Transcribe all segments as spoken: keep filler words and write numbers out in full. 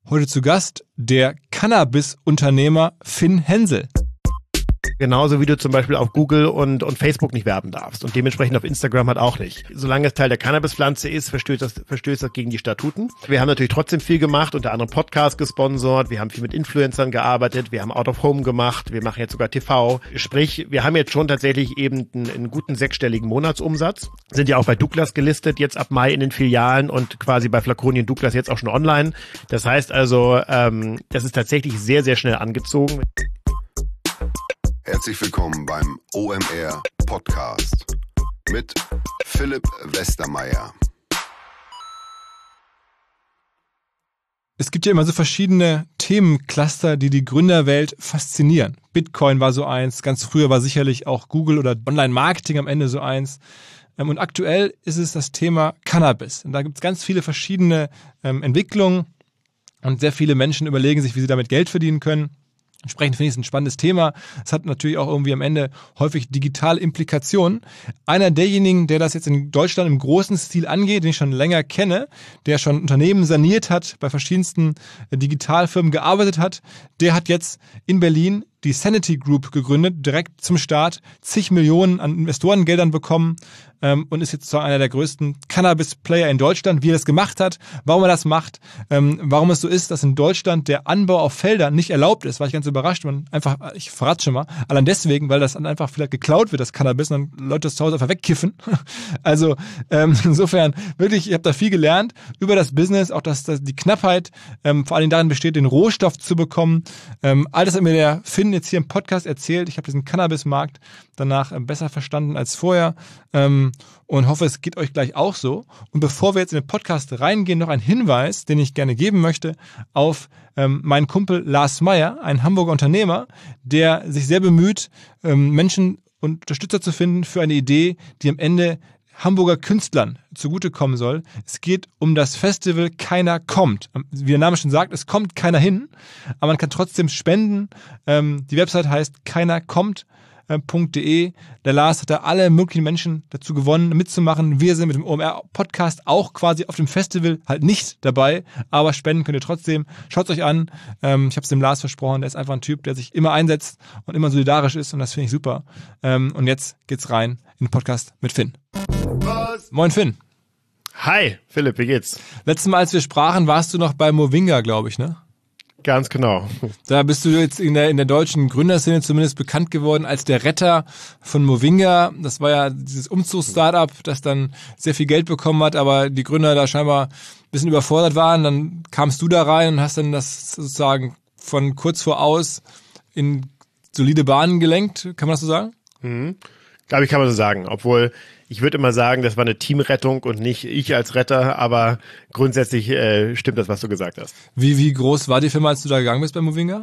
Heute zu Gast der Cannabis-Unternehmer Finn Hensel. Genauso wie du zum Beispiel auf Google und, und Facebook nicht werben darfst und dementsprechend auf Instagram halt auch nicht. Solange es Teil der Cannabispflanze ist, verstößt das, verstößt das gegen die Statuten. Wir haben natürlich trotzdem viel gemacht, unter anderem Podcasts gesponsert, wir haben viel mit Influencern gearbeitet, wir haben Out of Home gemacht, wir machen jetzt sogar T V. Sprich, wir haben jetzt schon tatsächlich eben einen, einen guten sechsstelligen Monatsumsatz, sind ja auch bei Douglas gelistet, jetzt ab Mai in den Filialen und quasi bei Flaconi und Douglas jetzt auch schon online. Das heißt also, ähm, das ist tatsächlich sehr, sehr schnell angezogen. Herzlich willkommen beim O M R Podcast mit Philipp Westermeier. Es gibt ja immer so verschiedene Themencluster, die die Gründerwelt faszinieren. Bitcoin war so eins, ganz früher war sicherlich auch Google oder Online-Marketing am Ende so eins. Und aktuell ist es das Thema Cannabis. Und da gibt es ganz viele verschiedene ähm, Entwicklungen und sehr viele Menschen überlegen sich, wie sie damit Geld verdienen können. Entsprechend finde ich es ein spannendes Thema. Es hat natürlich auch irgendwie am Ende häufig digitale Implikationen. Einer derjenigen, der das jetzt in Deutschland im großen Stil angeht, den ich schon länger kenne, der schon Unternehmen saniert hat, bei verschiedensten Digitalfirmen gearbeitet hat, der hat jetzt in Berlin die Sanity Group gegründet, direkt zum Start, zig Millionen an Investorengeldern bekommen ähm, und ist jetzt so einer der größten Cannabis-Player in Deutschland. Wie er das gemacht hat, warum er das macht, ähm, warum es so ist, dass in Deutschland der Anbau auf Feldern nicht erlaubt ist, war ich ganz überrascht. Man einfach, ich verrate schon mal, allein deswegen, weil das dann einfach vielleicht geklaut wird, das Cannabis, und dann Leute das zu Hause einfach wegkiffen. Also ähm, insofern wirklich, ich habe da viel gelernt über das Business, auch dass, dass die Knappheit ähm, vor allem darin besteht, den Rohstoff zu bekommen. Ähm, all das hat mir der Finn jetzt hier im Podcast erzählt. Ich habe diesen Cannabis-Markt danach besser verstanden als vorher ähm, und hoffe, es geht euch gleich auch so. Und bevor wir jetzt in den Podcast reingehen, noch ein Hinweis, den ich gerne geben möchte auf ähm, meinen Kumpel Lars Meyer, ein Hamburger Unternehmer, der sich sehr bemüht, ähm, Menschen und Unterstützer zu finden für eine Idee, die am Ende Hamburger Künstlern zugutekommen soll. Es geht um das Festival Keiner kommt. Wie der Name schon sagt, es kommt keiner hin, aber man kann trotzdem spenden. Ähm, die Website heißt keinerkommt punkt de. Der Lars hat da alle möglichen Menschen dazu gewonnen, mitzumachen. Wir sind mit dem O M R-Podcast auch quasi auf dem Festival halt nicht dabei, aber spenden könnt ihr trotzdem. Schaut es euch an. Ähm, ich habe es dem Lars versprochen. Der ist einfach ein Typ, der sich immer einsetzt und immer solidarisch ist, und das finde ich super. Ähm, und jetzt geht's rein in den Podcast mit Finn. Was? Moin Finn. Hi, Philipp, wie geht's? Letztes Mal, als wir sprachen, warst du noch bei Movinga, glaube ich, ne? Ganz genau. Da bist du jetzt in der, in der deutschen Gründerszene zumindest bekannt geworden als der Retter von Movinga. Das war ja dieses Umzugs-Startup, das dann sehr viel Geld bekommen hat, aber die Gründer da scheinbar ein bisschen überfordert waren. Dann kamst du da rein und hast dann das sozusagen von kurz vor aus in solide Bahnen gelenkt. Kann man das so sagen? Mhm. Glaube ich, kann man so sagen. Obwohl, ich würde immer sagen, das war eine Teamrettung und nicht ich als Retter, aber grundsätzlich äh, stimmt das, was du gesagt hast. Wie, wie groß war die Firma, als du da gegangen bist bei Movinga?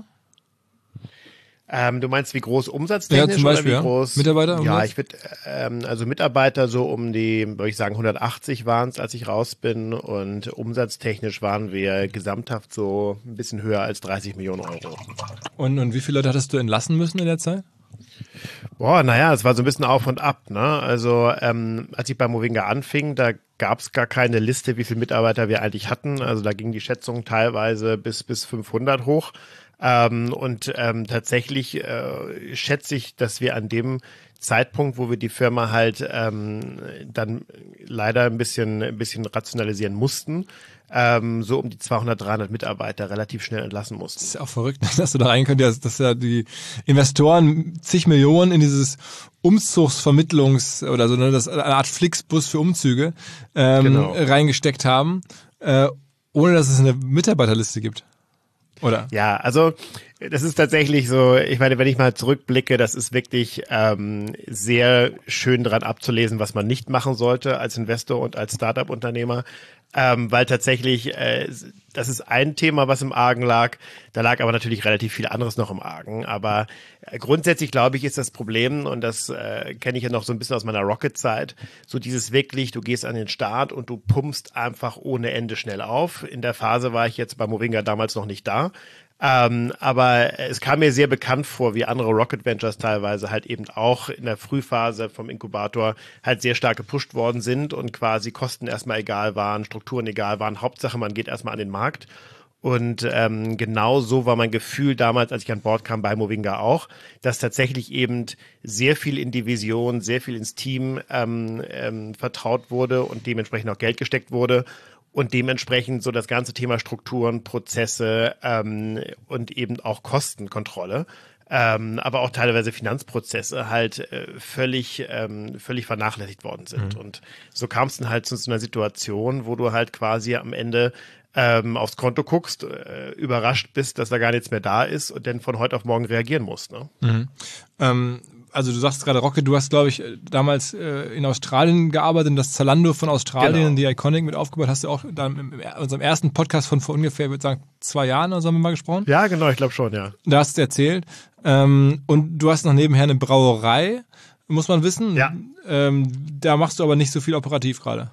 Ähm, du meinst, wie groß umsatztechnisch? Ja, zum Beispiel, oder wie groß? Ja. Mitarbeiter? Ja, ich würde, ähm, also Mitarbeiter so um die, würde ich sagen, hundertachtzig waren es, als ich raus bin, und umsatztechnisch waren wir gesamthaft so ein bisschen höher als dreißig Millionen Euro. Und, und wie viele Leute hattest du entlassen müssen in der Zeit? Boah, naja, es war so ein bisschen auf und ab, ne? Also, ähm, als ich bei Movinga anfing, da gab es gar keine Liste, wie viele Mitarbeiter wir eigentlich hatten. Also da ging die Schätzung teilweise bis bis fünfhundert hoch. Ähm, und ähm, tatsächlich äh, schätze ich, dass wir an dem Zeitpunkt, wo wir die Firma halt ähm, dann leider ein bisschen ein bisschen rationalisieren mussten, ähm, so um die zweihundert, dreihundert Mitarbeiter relativ schnell entlassen mussten. Das ist ja auch verrückt, dass du da rein könntest, dass ja die Investoren zig Millionen in dieses Umzugsvermittlungs- oder so, ne, das eine Art Flixbus für Umzüge ähm, genau. reingesteckt haben, äh, ohne dass es eine Mitarbeiterliste gibt. Oder? Ja, also das ist tatsächlich so, ich meine, wenn ich mal zurückblicke, das ist wirklich ähm, sehr schön dran abzulesen, was man nicht machen sollte als Investor und als Startup-Unternehmer, ähm, weil tatsächlich, äh, das ist ein Thema, was im Argen lag, da lag aber natürlich relativ viel anderes noch im Argen, aber äh, grundsätzlich glaube ich, ist das Problem, und das äh, kenne ich ja noch so ein bisschen aus meiner Rocket-Zeit, so dieses wirklich, du gehst an den Start und du pumpst einfach ohne Ende schnell auf. In der Phase war ich jetzt bei Movinga damals noch nicht da. Ähm, aber es kam mir sehr bekannt vor, wie andere Rocket Ventures teilweise halt eben auch in der Frühphase vom Inkubator halt sehr stark gepusht worden sind und quasi Kosten erstmal egal waren, Strukturen egal waren. Hauptsache, man geht erstmal an den Markt. Und ähm, genau so war mein Gefühl damals, als ich an Bord kam bei Movinga auch, dass tatsächlich eben sehr viel in die Vision, sehr viel ins Team ähm, ähm, vertraut wurde und dementsprechend auch Geld gesteckt wurde. Und dementsprechend so das ganze Thema Strukturen, Prozesse ähm, und eben auch Kostenkontrolle, ähm, aber auch teilweise Finanzprozesse halt äh, völlig ähm, völlig vernachlässigt worden sind. Mhm. Und so kam es dann halt zu so einer Situation, wo du halt quasi am Ende ähm, aufs Konto guckst, äh, überrascht bist, dass da gar nichts mehr da ist und dann von heute auf morgen reagieren musst. Ne? Mhm. Ähm Also du sagst gerade, Rocket, du hast, glaube ich, damals äh, in Australien gearbeitet, das Zalando von Australien, genau. Die Iconic mit aufgebaut. Hast du auch dann in unserem ersten Podcast von vor ungefähr, würde ich sagen, zwei Jahren oder so haben wir mal gesprochen? Ja, genau, ich glaube schon, ja. Da hast du erzählt. Ähm, und du hast noch nebenher eine Brauerei, muss man wissen. Ja. Ähm, da machst du aber nicht so viel operativ gerade.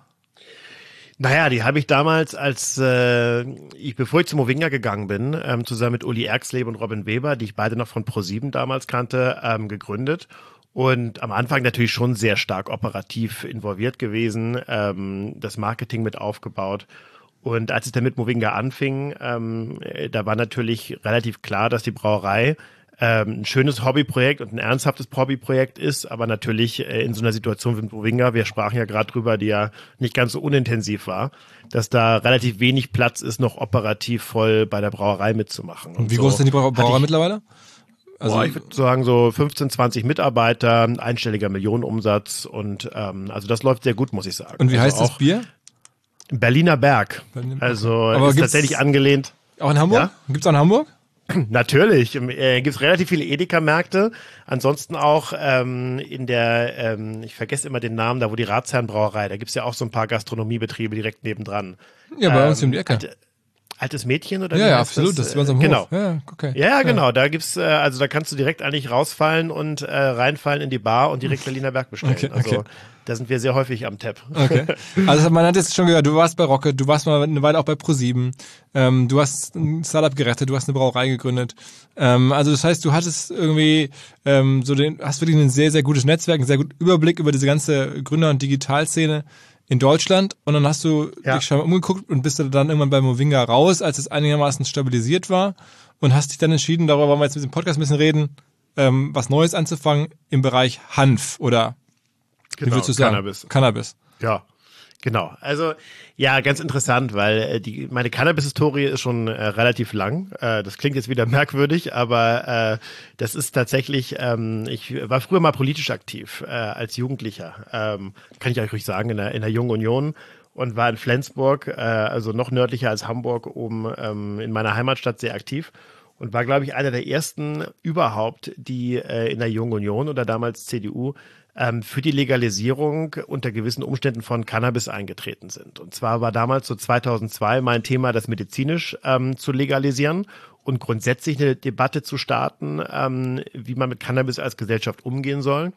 Naja, die habe ich damals, als äh, ich, bevor ich zu Movinga gegangen bin, ähm, zusammen mit Uli Erxleben und Robin Weber, die ich beide noch von ProSieben damals kannte, ähm, gegründet. Und am Anfang natürlich schon sehr stark operativ involviert gewesen, ähm, das Marketing mit aufgebaut. Und als es dann mit Movinga anfing, ähm, da war natürlich relativ klar, dass die Brauerei ähm, ein schönes Hobbyprojekt und ein ernsthaftes Hobbyprojekt ist, aber natürlich äh, in so einer Situation wie Movinga, wir sprachen ja gerade drüber, die ja nicht ganz so unintensiv war, dass da relativ wenig Platz ist, noch operativ voll bei der Brauerei mitzumachen. Und wie so groß ist denn die Brau- Brauerei ich, mittlerweile? Also boah, ich würde sagen so fünfzehn, zwanzig Mitarbeiter, einstelliger Millionenumsatz und ähm, also das läuft sehr gut, muss ich sagen. Und wie also heißt das Bier? Berliner Berg. Berliner Berg. Also aber ist tatsächlich angelehnt. Auch in Hamburg? Ja? Gibt's auch in Hamburg? Natürlich, äh, gibt es relativ viele Edeka-Märkte. Ansonsten auch ähm, in der, ähm, ich vergesse immer den Namen, da wo die Ratsherrenbrauerei, da gibt's ja auch so ein paar Gastronomiebetriebe direkt nebendran. Ja, bei ähm, uns um die Ecke. Alte, altes Mädchen oder ja, wie ja, heißt absolut, das, das ist bei uns am Hof. Genau. Ja, okay. Ja, ja, genau, da gibt's, äh, also da kannst du direkt eigentlich rausfallen und äh, reinfallen in die Bar und direkt Berliner Berg bestellen. Okay, also okay. Da sind wir sehr häufig am Tab. Okay. Also man hat jetzt schon gehört, du warst bei Rocket, du warst mal eine Weile auch bei ProSieben, ähm, du hast ein Startup gerettet, du hast eine Brauerei gegründet. Ähm, also das heißt, du hattest irgendwie ähm, so den, hast wirklich ein sehr, sehr gutes Netzwerk, einen sehr guten Überblick über diese ganze Gründer- und Digitalszene in Deutschland und dann hast du ja. dich schon mal umgeguckt und bist dann irgendwann bei Movinga raus, als es einigermaßen stabilisiert war und hast dich dann entschieden, darüber wollen wir jetzt mit dem Podcast ein bisschen reden, ähm, was Neues anzufangen im Bereich Hanf oder Genau, wie würdest du sagen? Cannabis. Cannabis. Ja, genau. Also ja, ganz interessant, weil äh, die meine Cannabis-Historie ist schon äh, relativ lang. Äh, das klingt jetzt wieder merkwürdig, aber äh, das ist tatsächlich, ähm, ich war früher mal politisch aktiv äh, als Jugendlicher. Ähm, kann ich euch ruhig sagen, in der, in der Jungen Union und war in Flensburg, äh, also noch nördlicher als Hamburg, oben ähm, in meiner Heimatstadt sehr aktiv. Und war, glaube ich, einer der ersten überhaupt, die äh, in der Jungen Union oder damals C D U ähm, für die Legalisierung unter gewissen Umständen von Cannabis eingetreten sind. Und zwar war damals so zweitausendzwei mein Thema, das medizinisch ähm, zu legalisieren und grundsätzlich eine Debatte zu starten, ähm, wie man mit Cannabis als Gesellschaft umgehen soll.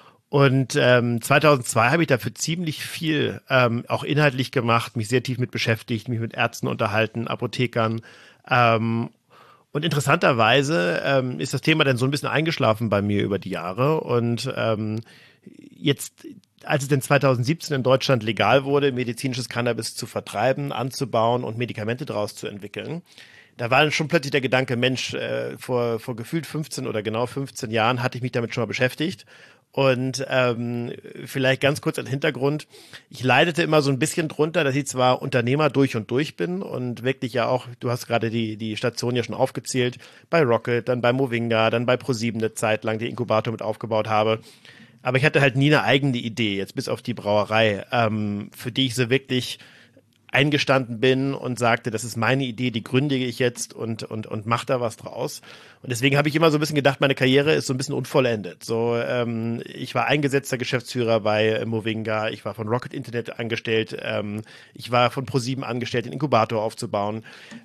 Und ähm, zweitausendzwei habe ich dafür ziemlich viel ähm, auch inhaltlich gemacht, mich sehr tief mit beschäftigt, mich mit Ärzten unterhalten, Apothekern, ähm, und interessanterweise ähm, ist das Thema dann so ein bisschen eingeschlafen bei mir über die Jahre. Und ähm, jetzt, als es dann zweitausendsiebzehn in Deutschland legal wurde, medizinisches Cannabis zu vertreiben, anzubauen und Medikamente daraus zu entwickeln, da war dann schon plötzlich der Gedanke, Mensch, äh, vor, vor gefühlt fünfzehn oder genau fünfzehn Jahren hatte ich mich damit schon mal beschäftigt. Und ähm, vielleicht ganz kurz als Hintergrund, ich leidete immer so ein bisschen drunter, dass ich zwar Unternehmer durch und durch bin und wirklich ja auch, du hast gerade die die Station ja schon aufgezählt, bei Rocket, dann bei Movinga, dann bei ProSieben eine Zeit lang die Inkubator mit aufgebaut habe, aber ich hatte halt nie eine eigene Idee, jetzt bis auf die Brauerei, ähm, für die ich so wirklich eingestanden bin und sagte, das ist meine Idee, die gründe ich jetzt und und und mach da was draus. Und deswegen habe ich immer so ein bisschen gedacht, meine Karriere ist so ein bisschen unvollendet. So, ähm, ich war eingesetzter Geschäftsführer bei Movinga, ich war von Rocket Internet angestellt, ähm, ich war von ProSieben angestellt, den Inkubator aufzubauen.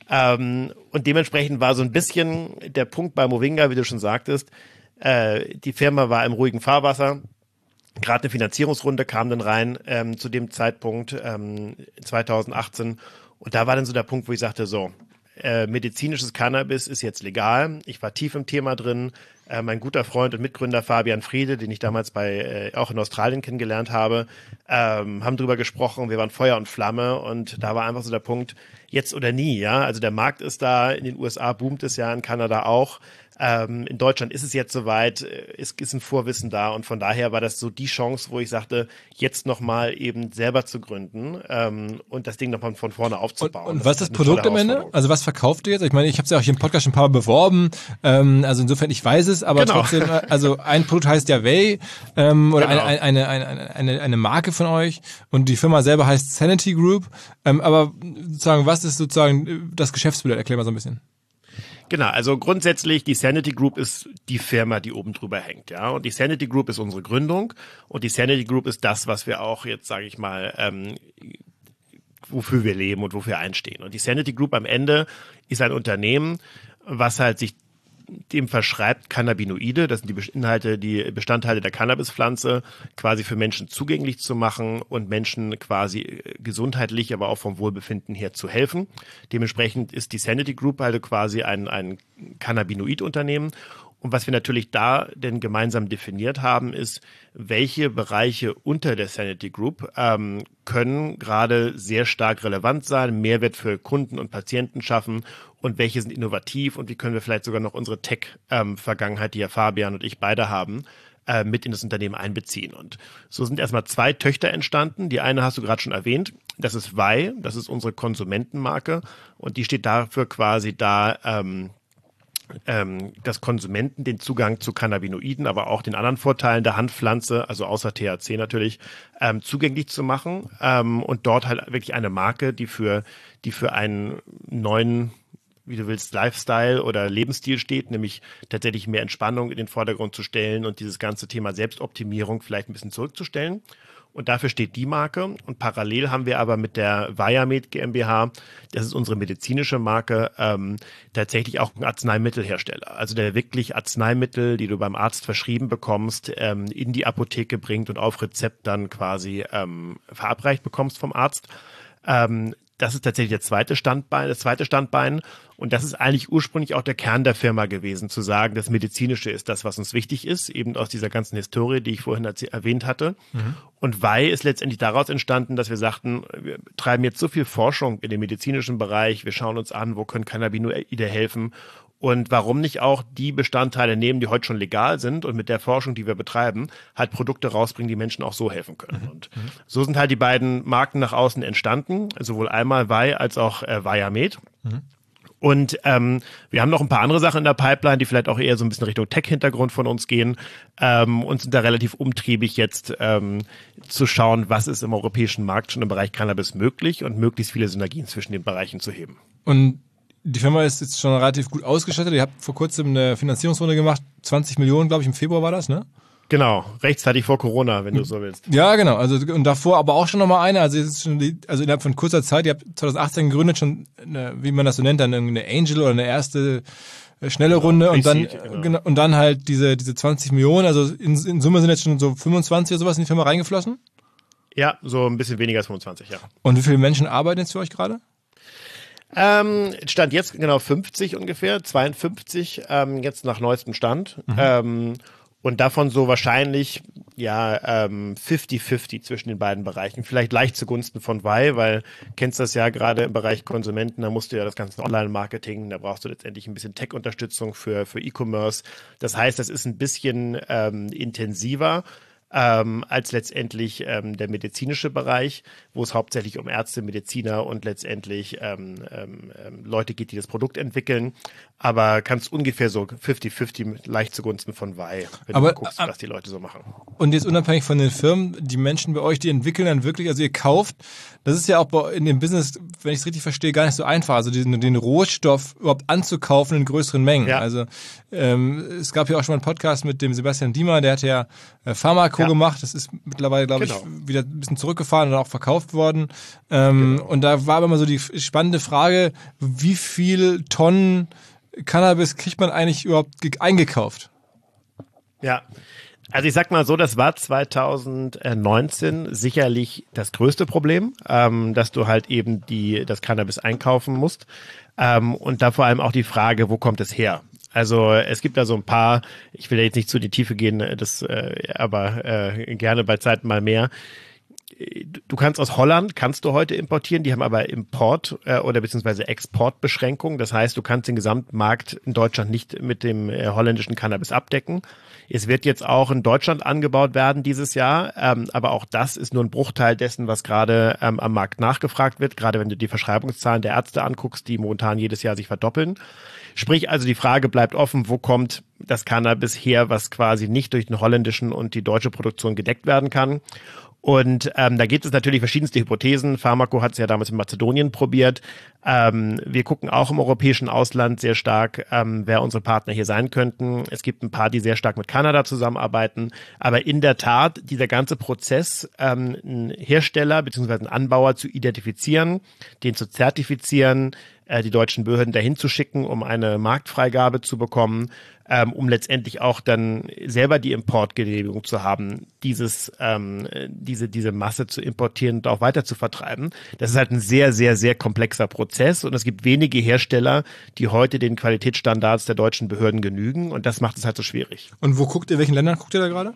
Ähm, und dementsprechend war so ein bisschen der Punkt bei Movinga, wie du schon sagtest, äh, die Firma war im ruhigen Fahrwasser. Gerade eine Finanzierungsrunde kam dann rein ähm, zu dem Zeitpunkt ähm, zweitausendachtzehn und da war dann so der Punkt, wo ich sagte, so, äh, medizinisches Cannabis ist jetzt legal. Ich war tief im Thema drin. äh, mein guter Freund und Mitgründer Fabian Friede, den ich damals bei äh, auch in Australien kennengelernt habe, ähm, haben drüber gesprochen. Wir waren Feuer und Flamme und da war einfach so der Punkt, jetzt oder nie, ja. Also der Markt ist da, in den U S A boomt es ja, in Kanada auch. Ähm, in Deutschland ist es jetzt soweit, es ist ein Vorwissen da und von daher war das so die Chance, wo ich sagte, jetzt nochmal eben selber zu gründen ähm, und das Ding nochmal von vorne aufzubauen. Und, und was ist das Produkt am Ende? Also was verkauft ihr jetzt? Ich meine, ich habe es ja auch hier im Podcast schon ein paar Mal beworben, ähm, also insofern ich weiß es, aber genau. Trotzdem, also ein Produkt heißt ja Way ähm, oder genau. eine, eine, eine, eine, eine, eine Marke von euch und die Firma selber heißt Sanity Group, ähm, aber sozusagen, was ist sozusagen das Geschäftsmodell? Erklär mal so ein bisschen. Genau, also grundsätzlich, die Sanity Group ist die Firma, die oben drüber hängt, ja. Und die Sanity Group ist unsere Gründung und die Sanity Group ist das, was wir auch jetzt, sage ich mal, ähm, wofür wir leben und wofür wir einstehen. Und die Sanity Group am Ende ist ein Unternehmen, was halt sich dem verschreibt, Cannabinoide, das sind die Inhalte, die Bestandteile der Cannabispflanze, quasi für Menschen zugänglich zu machen und Menschen quasi gesundheitlich, aber auch vom Wohlbefinden her zu helfen. Dementsprechend ist die Sanity Group halt quasi ein, ein Cannabinoid-Unternehmen. Und was wir natürlich da denn gemeinsam definiert haben, ist, welche Bereiche unter der Sanity Group ähm, können gerade sehr stark relevant sein, Mehrwert für Kunden und Patienten schaffen und welche sind innovativ und wie können wir vielleicht sogar noch unsere Tech-Vergangenheit, die ja Fabian und ich beide haben, äh, mit in das Unternehmen einbeziehen. Und so sind erstmal zwei Töchter entstanden. Die eine hast du gerade schon erwähnt. Das ist Vai, das ist unsere Konsumentenmarke und die steht dafür quasi da, ähm, Ähm, dass Konsumenten den Zugang zu Cannabinoiden, aber auch den anderen Vorteilen der Hanfpflanze, also außer T H C natürlich, ähm, zugänglich zu machen ähm, und dort halt wirklich eine Marke, die für die für einen neuen, wie du willst, Lifestyle oder Lebensstil steht, nämlich tatsächlich mehr Entspannung in den Vordergrund zu stellen und dieses ganze Thema Selbstoptimierung vielleicht ein bisschen zurückzustellen. Und dafür steht die Marke. Und parallel haben wir aber mit der Viamed GmbH, das ist unsere medizinische Marke, ähm, tatsächlich auch einen Arzneimittelhersteller. Also der wirklich Arzneimittel, die du beim Arzt verschrieben bekommst, ähm, in die Apotheke bringt und auf Rezept dann quasi ähm, verabreicht bekommst vom Arzt. Ähm, Das ist tatsächlich der zweite Standbein, das zweite Standbein. Und das ist eigentlich ursprünglich auch der Kern der Firma gewesen, zu sagen, das Medizinische ist das, was uns wichtig ist, eben aus dieser ganzen Historie, die ich vorhin erwähnt hatte. Mhm. Und Vai ist letztendlich daraus entstanden, dass wir sagten, wir treiben jetzt so viel Forschung in dem medizinischen Bereich, wir schauen uns an, wo können Cannabinoide helfen. Und warum nicht auch die Bestandteile nehmen, die heute schon legal sind und mit der Forschung, die wir betreiben, halt Produkte rausbringen, die Menschen auch so helfen können. Mhm. Und so sind halt die beiden Marken nach außen entstanden, sowohl einmal Vai als auch äh, Viamed. Mhm. Und ähm, wir haben noch ein paar andere Sachen in der Pipeline, die vielleicht auch eher so ein bisschen Richtung Tech-Hintergrund von uns gehen ähm, und sind da relativ umtriebig jetzt ähm, zu schauen, was ist im europäischen Markt schon im Bereich Cannabis möglich und möglichst viele Synergien zwischen den Bereichen zu heben. Und die Firma ist jetzt schon relativ gut ausgestattet. Ihr habt vor kurzem eine Finanzierungsrunde gemacht, zwanzig Millionen, glaube ich, im Februar war das, ne? Genau, rechtzeitig vor Corona, wenn du so willst. Ja, genau. Also und davor aber auch schon nochmal eine. Also es ist schon die, also innerhalb von kurzer Zeit. Ihr habt zwanzig achtzehn gegründet, schon eine, wie man das so nennt, dann eine Angel oder eine erste äh, schnelle genau, Runde und dann genau. Genau, und dann halt diese diese zwanzig Millionen. Also in, in Summe sind jetzt schon so fünfundzwanzig oder sowas in die Firma reingeflossen. Ja, so ein bisschen weniger als fünfundzwanzig, ja. Und wie viele Menschen arbeiten jetzt für euch gerade? Ähm, Stand jetzt genau fünfzig ungefähr, zweiundfünfzig ähm, jetzt nach neuestem Stand. Mhm. Ähm, und davon so wahrscheinlich ja ähm, fünfzig fünfzig zwischen den beiden Bereichen. Vielleicht leicht zugunsten von Vai, weil kennst das ja gerade im Bereich Konsumenten, da musst du ja das ganze Online-Marketing, da brauchst du letztendlich ein bisschen Tech-Unterstützung für für E-Commerce. Das heißt, das ist ein bisschen ähm, intensiver. Ähm, als letztendlich ähm, der medizinische Bereich, wo es hauptsächlich um Ärzte, Mediziner und letztendlich ähm, ähm, Leute geht, die das Produkt entwickeln. Aber kannst ungefähr so fünfzig fünfzig leicht zugunsten von Vai, wenn aber, du guckst, was die Leute so machen. Und jetzt unabhängig von den Firmen, die Menschen bei euch, die entwickeln dann wirklich, also ihr kauft, das ist ja auch in dem Business, wenn ich es richtig verstehe, gar nicht so einfach, also den, den Rohstoff überhaupt anzukaufen in größeren Mengen. Ja. Also ähm, es gab ja auch schon mal einen Podcast mit dem Sebastian Diemer, der hat ja äh, Pharmako ja. gemacht, das ist mittlerweile, glaube genau. ich, wieder ein bisschen zurückgefahren und auch verkauft worden. Ähm, genau. Und da war aber mal so die spannende Frage, wie viel Tonnen Cannabis kriegt man eigentlich überhaupt eingekauft? Ja, also ich sag mal so, das war zwanzig neunzehn sicherlich das größte Problem, ähm, dass du halt eben die das Cannabis einkaufen musst ähm, und da vor allem auch die Frage, wo kommt es her? Also es gibt da so ein paar, ich will da jetzt nicht zu in die Tiefe gehen, das, äh, aber äh, gerne bei Zeit mal mehr. Du kannst aus Holland, kannst du heute importieren, die haben aber Import- äh, oder beziehungsweise Exportbeschränkungen. Das heißt, du kannst den Gesamtmarkt in Deutschland nicht mit dem äh, holländischen Cannabis abdecken. Es wird jetzt auch in Deutschland angebaut werden dieses Jahr, ähm, aber auch das ist nur ein Bruchteil dessen, was gerade ähm, am Markt nachgefragt wird, gerade wenn du die Verschreibungszahlen der Ärzte anguckst, die momentan jedes Jahr sich verdoppeln. Sprich also, die Frage bleibt offen, wo kommt das Cannabis her, was quasi nicht durch den holländischen und die deutsche Produktion gedeckt werden kann. Und ähm, da gibt es natürlich verschiedenste Hypothesen. Pharmaco hat es ja damals in Mazedonien probiert. Ähm, wir gucken auch im europäischen Ausland sehr stark, ähm, wer unsere Partner hier sein könnten. Es gibt ein paar, die sehr stark mit Kanada zusammenarbeiten. Aber in der Tat, dieser ganze Prozess, ähm, einen Hersteller bzw. einen Anbauer zu identifizieren, den zu zertifizieren, äh, die deutschen Behörden dahin zu schicken, um eine Marktfreigabe zu bekommen, ähm, um letztendlich auch dann selber die Importgenehmigung zu haben, dieses, ähm, diese, diese Masse zu importieren und auch weiter zu vertreiben. Das ist halt ein sehr, sehr, sehr komplexer Prozess und es gibt wenige Hersteller, die heute den Qualitätsstandards der deutschen Behörden genügen und das macht es halt so schwierig. Und wo guckt ihr, welchen Ländern guckt ihr da gerade?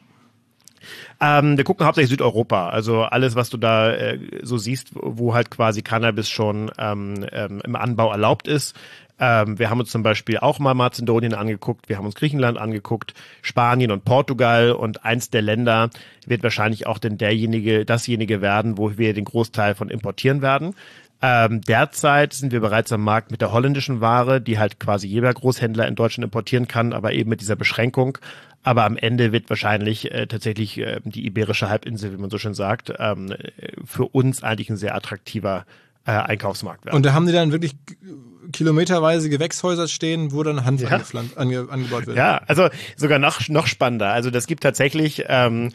Ähm, wir gucken hauptsächlich Südeuropa, also alles, was du da äh, so siehst, wo halt quasi Cannabis schon ähm, ähm, im Anbau erlaubt ist. Ähm, wir haben uns zum Beispiel auch mal Mazedonien angeguckt, wir haben uns Griechenland angeguckt, Spanien und Portugal und eins der Länder wird wahrscheinlich auch denn derjenige, dasjenige werden, wo wir den Großteil von importieren werden. Ähm, derzeit sind wir bereits am Markt mit der holländischen Ware, die halt quasi jeder Großhändler in Deutschland importieren kann, aber eben mit dieser Beschränkung. Aber am Ende wird wahrscheinlich äh, tatsächlich äh, die Iberische Halbinsel, wie man so schön sagt, ähm, für uns eigentlich ein sehr attraktiver äh, Einkaufsmarkt werden. Und da haben die dann wirklich kilometerweise Gewächshäuser stehen, wo dann Hanf ja. angepflanzt, ange, angebaut wird. Ja, also sogar noch noch spannender. Also das gibt tatsächlich ähm,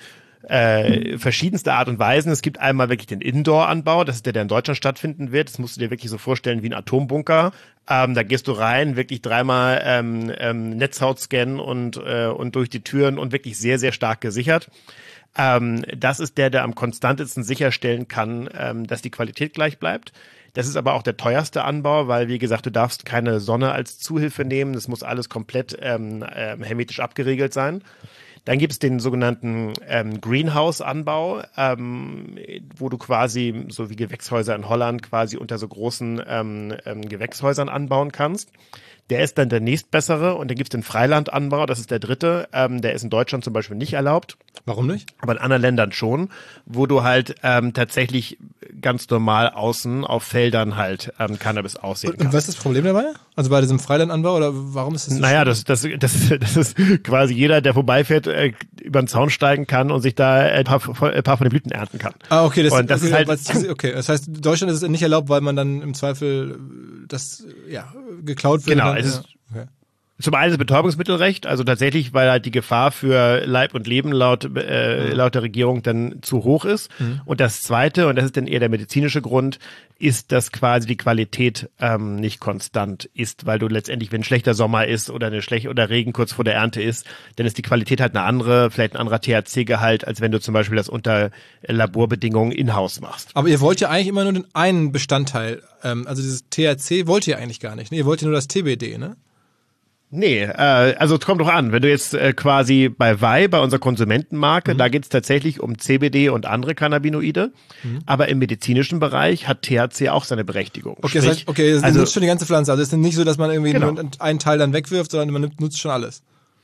äh, verschiedenste Art und Weisen. Es gibt einmal wirklich den Indoor-Anbau, das ist der, der in Deutschland stattfinden wird. Das musst du dir wirklich so vorstellen wie ein Atombunker. Ähm, da gehst du rein, wirklich dreimal ähm, ähm, Netzhaut scannen und, äh, und durch die Türen und wirklich sehr, sehr stark gesichert. Ähm, das ist der, der am konstantesten sicherstellen kann, ähm, dass die Qualität gleich bleibt. Das ist aber auch der teuerste Anbau, weil, wie gesagt, du darfst keine Sonne als Zuhilfe nehmen. Das muss alles komplett ähm, ähm, hermetisch abgeriegelt sein. Dann gibt es den sogenannten ähm, Greenhouse-Anbau, ähm, wo du quasi, so wie Gewächshäuser in Holland, quasi unter so großen ähm, ähm, Gewächshäusern anbauen kannst. Der ist dann der nächstbessere und dann gibt es den Freilandanbau, das ist der dritte. Ähm, der ist in Deutschland zum Beispiel nicht erlaubt. Warum nicht? Aber in anderen Ländern schon, wo du halt ähm, tatsächlich ganz normal außen auf Feldern halt ähm, Cannabis aussehen kannst. Und was ist das Problem dabei? Also bei diesem Freilandanbau oder warum ist das so Naja, das, das, das, das ist quasi jeder, der vorbeifährt, äh, über den Zaun steigen kann und sich da ein paar, ein paar von den Blüten ernten kann. Ah, okay, das, und das okay, ist halt okay, das heißt, in Deutschland ist es nicht erlaubt, weil man dann im Zweifel das ja geklaut wird. Genau, dann, es ist ja. Okay. Zum einen das Betäubungsmittelrecht, also tatsächlich, weil halt die Gefahr für Leib und Leben laut, äh, laut der Regierung dann zu hoch ist. Mhm. Und das Zweite, und das ist dann eher der medizinische Grund, ist, dass quasi die Qualität ähm, nicht konstant ist, weil du letztendlich, wenn ein schlechter Sommer ist oder eine schlecht oder Regen kurz vor der Ernte ist, dann ist die Qualität halt eine andere, vielleicht ein anderer T H C-Gehalt, als wenn du zum Beispiel das unter Laborbedingungen in-house machst. Aber ihr wollt ja eigentlich immer nur den einen Bestandteil, ähm, also dieses T H C wollt ihr eigentlich gar nicht, ne? Ihr wollt ja nur das T B D, ne? Nee, äh, also es kommt doch an, wenn du jetzt äh, quasi bei Vai, bei unserer Konsumentenmarke, mhm. da geht es tatsächlich um C B D und andere Cannabinoide, mhm. aber im medizinischen Bereich hat T H C auch seine Berechtigung. Okay, Sprich, das heißt, okay, das also, nutzt schon die ganze Pflanze, also es ist nicht so, dass man irgendwie genau. nur einen Teil dann wegwirft, sondern man nutzt schon alles.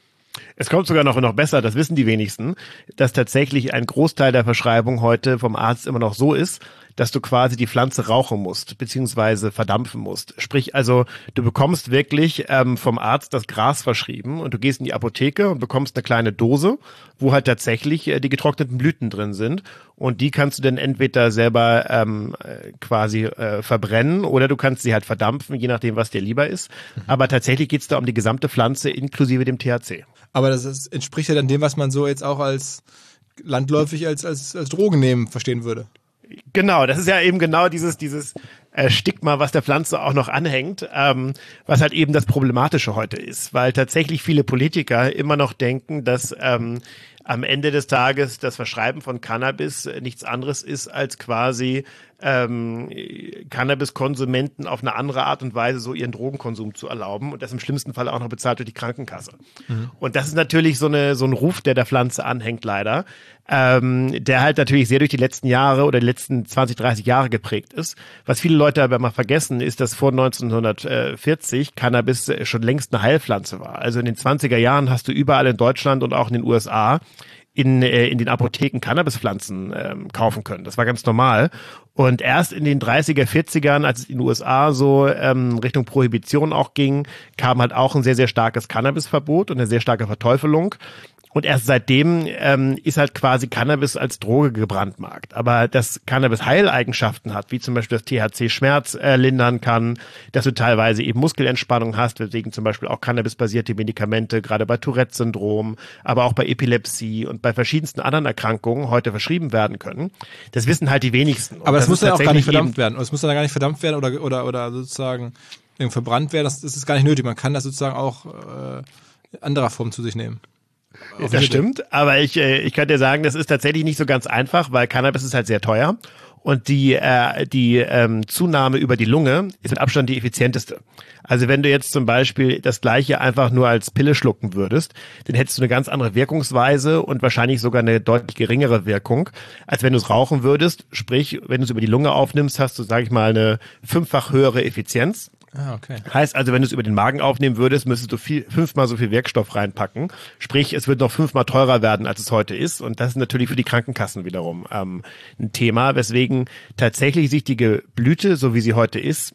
Es kommt sogar noch, noch besser, das wissen die wenigsten, dass tatsächlich ein Großteil der Verschreibung heute vom Arzt immer noch so ist, dass du quasi die Pflanze rauchen musst, beziehungsweise verdampfen musst. Sprich also, du bekommst wirklich ähm, vom Arzt das Gras verschrieben und du gehst in die Apotheke und bekommst eine kleine Dose, wo halt tatsächlich äh, die getrockneten Blüten drin sind und die kannst du dann entweder selber ähm, quasi äh, verbrennen oder du kannst sie halt verdampfen, je nachdem, was dir lieber ist. Mhm. Aber tatsächlich geht's da um die gesamte Pflanze inklusive dem T H C. Aber das ist, entspricht ja dann dem, was man so jetzt auch als landläufig als, als, als Drogen nehmen verstehen würde. Genau, das ist ja eben genau dieses dieses äh, Stigma, was der Pflanze auch noch anhängt, ähm, was halt eben das Problematische heute ist, weil tatsächlich viele Politiker immer noch denken, dass ähm, am Ende des Tages das Verschreiben von Cannabis nichts anderes ist als quasi ähm, Cannabiskonsumenten auf eine andere Art und Weise so ihren Drogenkonsum zu erlauben und das im schlimmsten Fall auch noch bezahlt durch die Krankenkasse. Mhm. Und das ist natürlich so eine so ein Ruf, der der Pflanze anhängt leider, ähm, der halt natürlich sehr durch die letzten Jahre oder die letzten zwanzig, dreißig Jahre geprägt ist. Was viele Leute aber mal vergessen, ist, dass vor neunzehnhundertvierzig Cannabis schon längst eine Heilpflanze war. Also in den zwanziger Jahren hast du überall in Deutschland und auch in den U S A in, äh, in den Apotheken Cannabispflanzen ähm, kaufen können. Das war ganz normal. Und erst in den dreißiger, vierzigern, als es in den U S A so ähm, Richtung Prohibition auch ging, kam halt auch ein sehr, sehr starkes Cannabisverbot und eine sehr starke Verteufelung. Und erst seitdem ähm, ist halt quasi Cannabis als Droge gebrandmarkt. Aber dass Cannabis Heileigenschaften hat, wie zum Beispiel das T H C Schmerz äh, lindern kann, dass du teilweise eben Muskelentspannung hast, weswegen zum Beispiel auch Cannabis-basierte Medikamente, gerade bei Tourette-Syndrom, aber auch bei Epilepsie und bei verschiedensten anderen Erkrankungen heute verschrieben werden können. Das wissen halt die wenigsten. Aber das, das muss ja auch gar nicht verdammt werden. Es muss dann gar nicht verdammt werden oder, oder, oder sozusagen verbrannt werden. Das, das ist gar nicht nötig. Man kann das sozusagen auch äh, in anderer Form zu sich nehmen. Das stimmt, aber ich, äh, ich kann dir sagen, das ist tatsächlich nicht so ganz einfach, weil Cannabis ist halt sehr teuer und die, äh, die ähm, Zunahme über die Lunge ist mit Abstand die effizienteste. Also wenn du jetzt zum Beispiel das Gleiche einfach nur als Pille schlucken würdest, dann hättest du eine ganz andere Wirkungsweise und wahrscheinlich sogar eine deutlich geringere Wirkung, als wenn du es rauchen würdest. Sprich, wenn du es über die Lunge aufnimmst, hast du, sage ich mal, eine fünffach höhere Effizienz. Ah, okay. Heißt also, wenn du es über den Magen aufnehmen würdest, müsstest du viel, fünfmal so viel Wirkstoff reinpacken. Sprich, es wird noch fünfmal teurer werden, als es heute ist. Und das ist natürlich für die Krankenkassen wiederum ähm, ein Thema, weswegen tatsächlich sich die Blüte, so wie sie heute ist,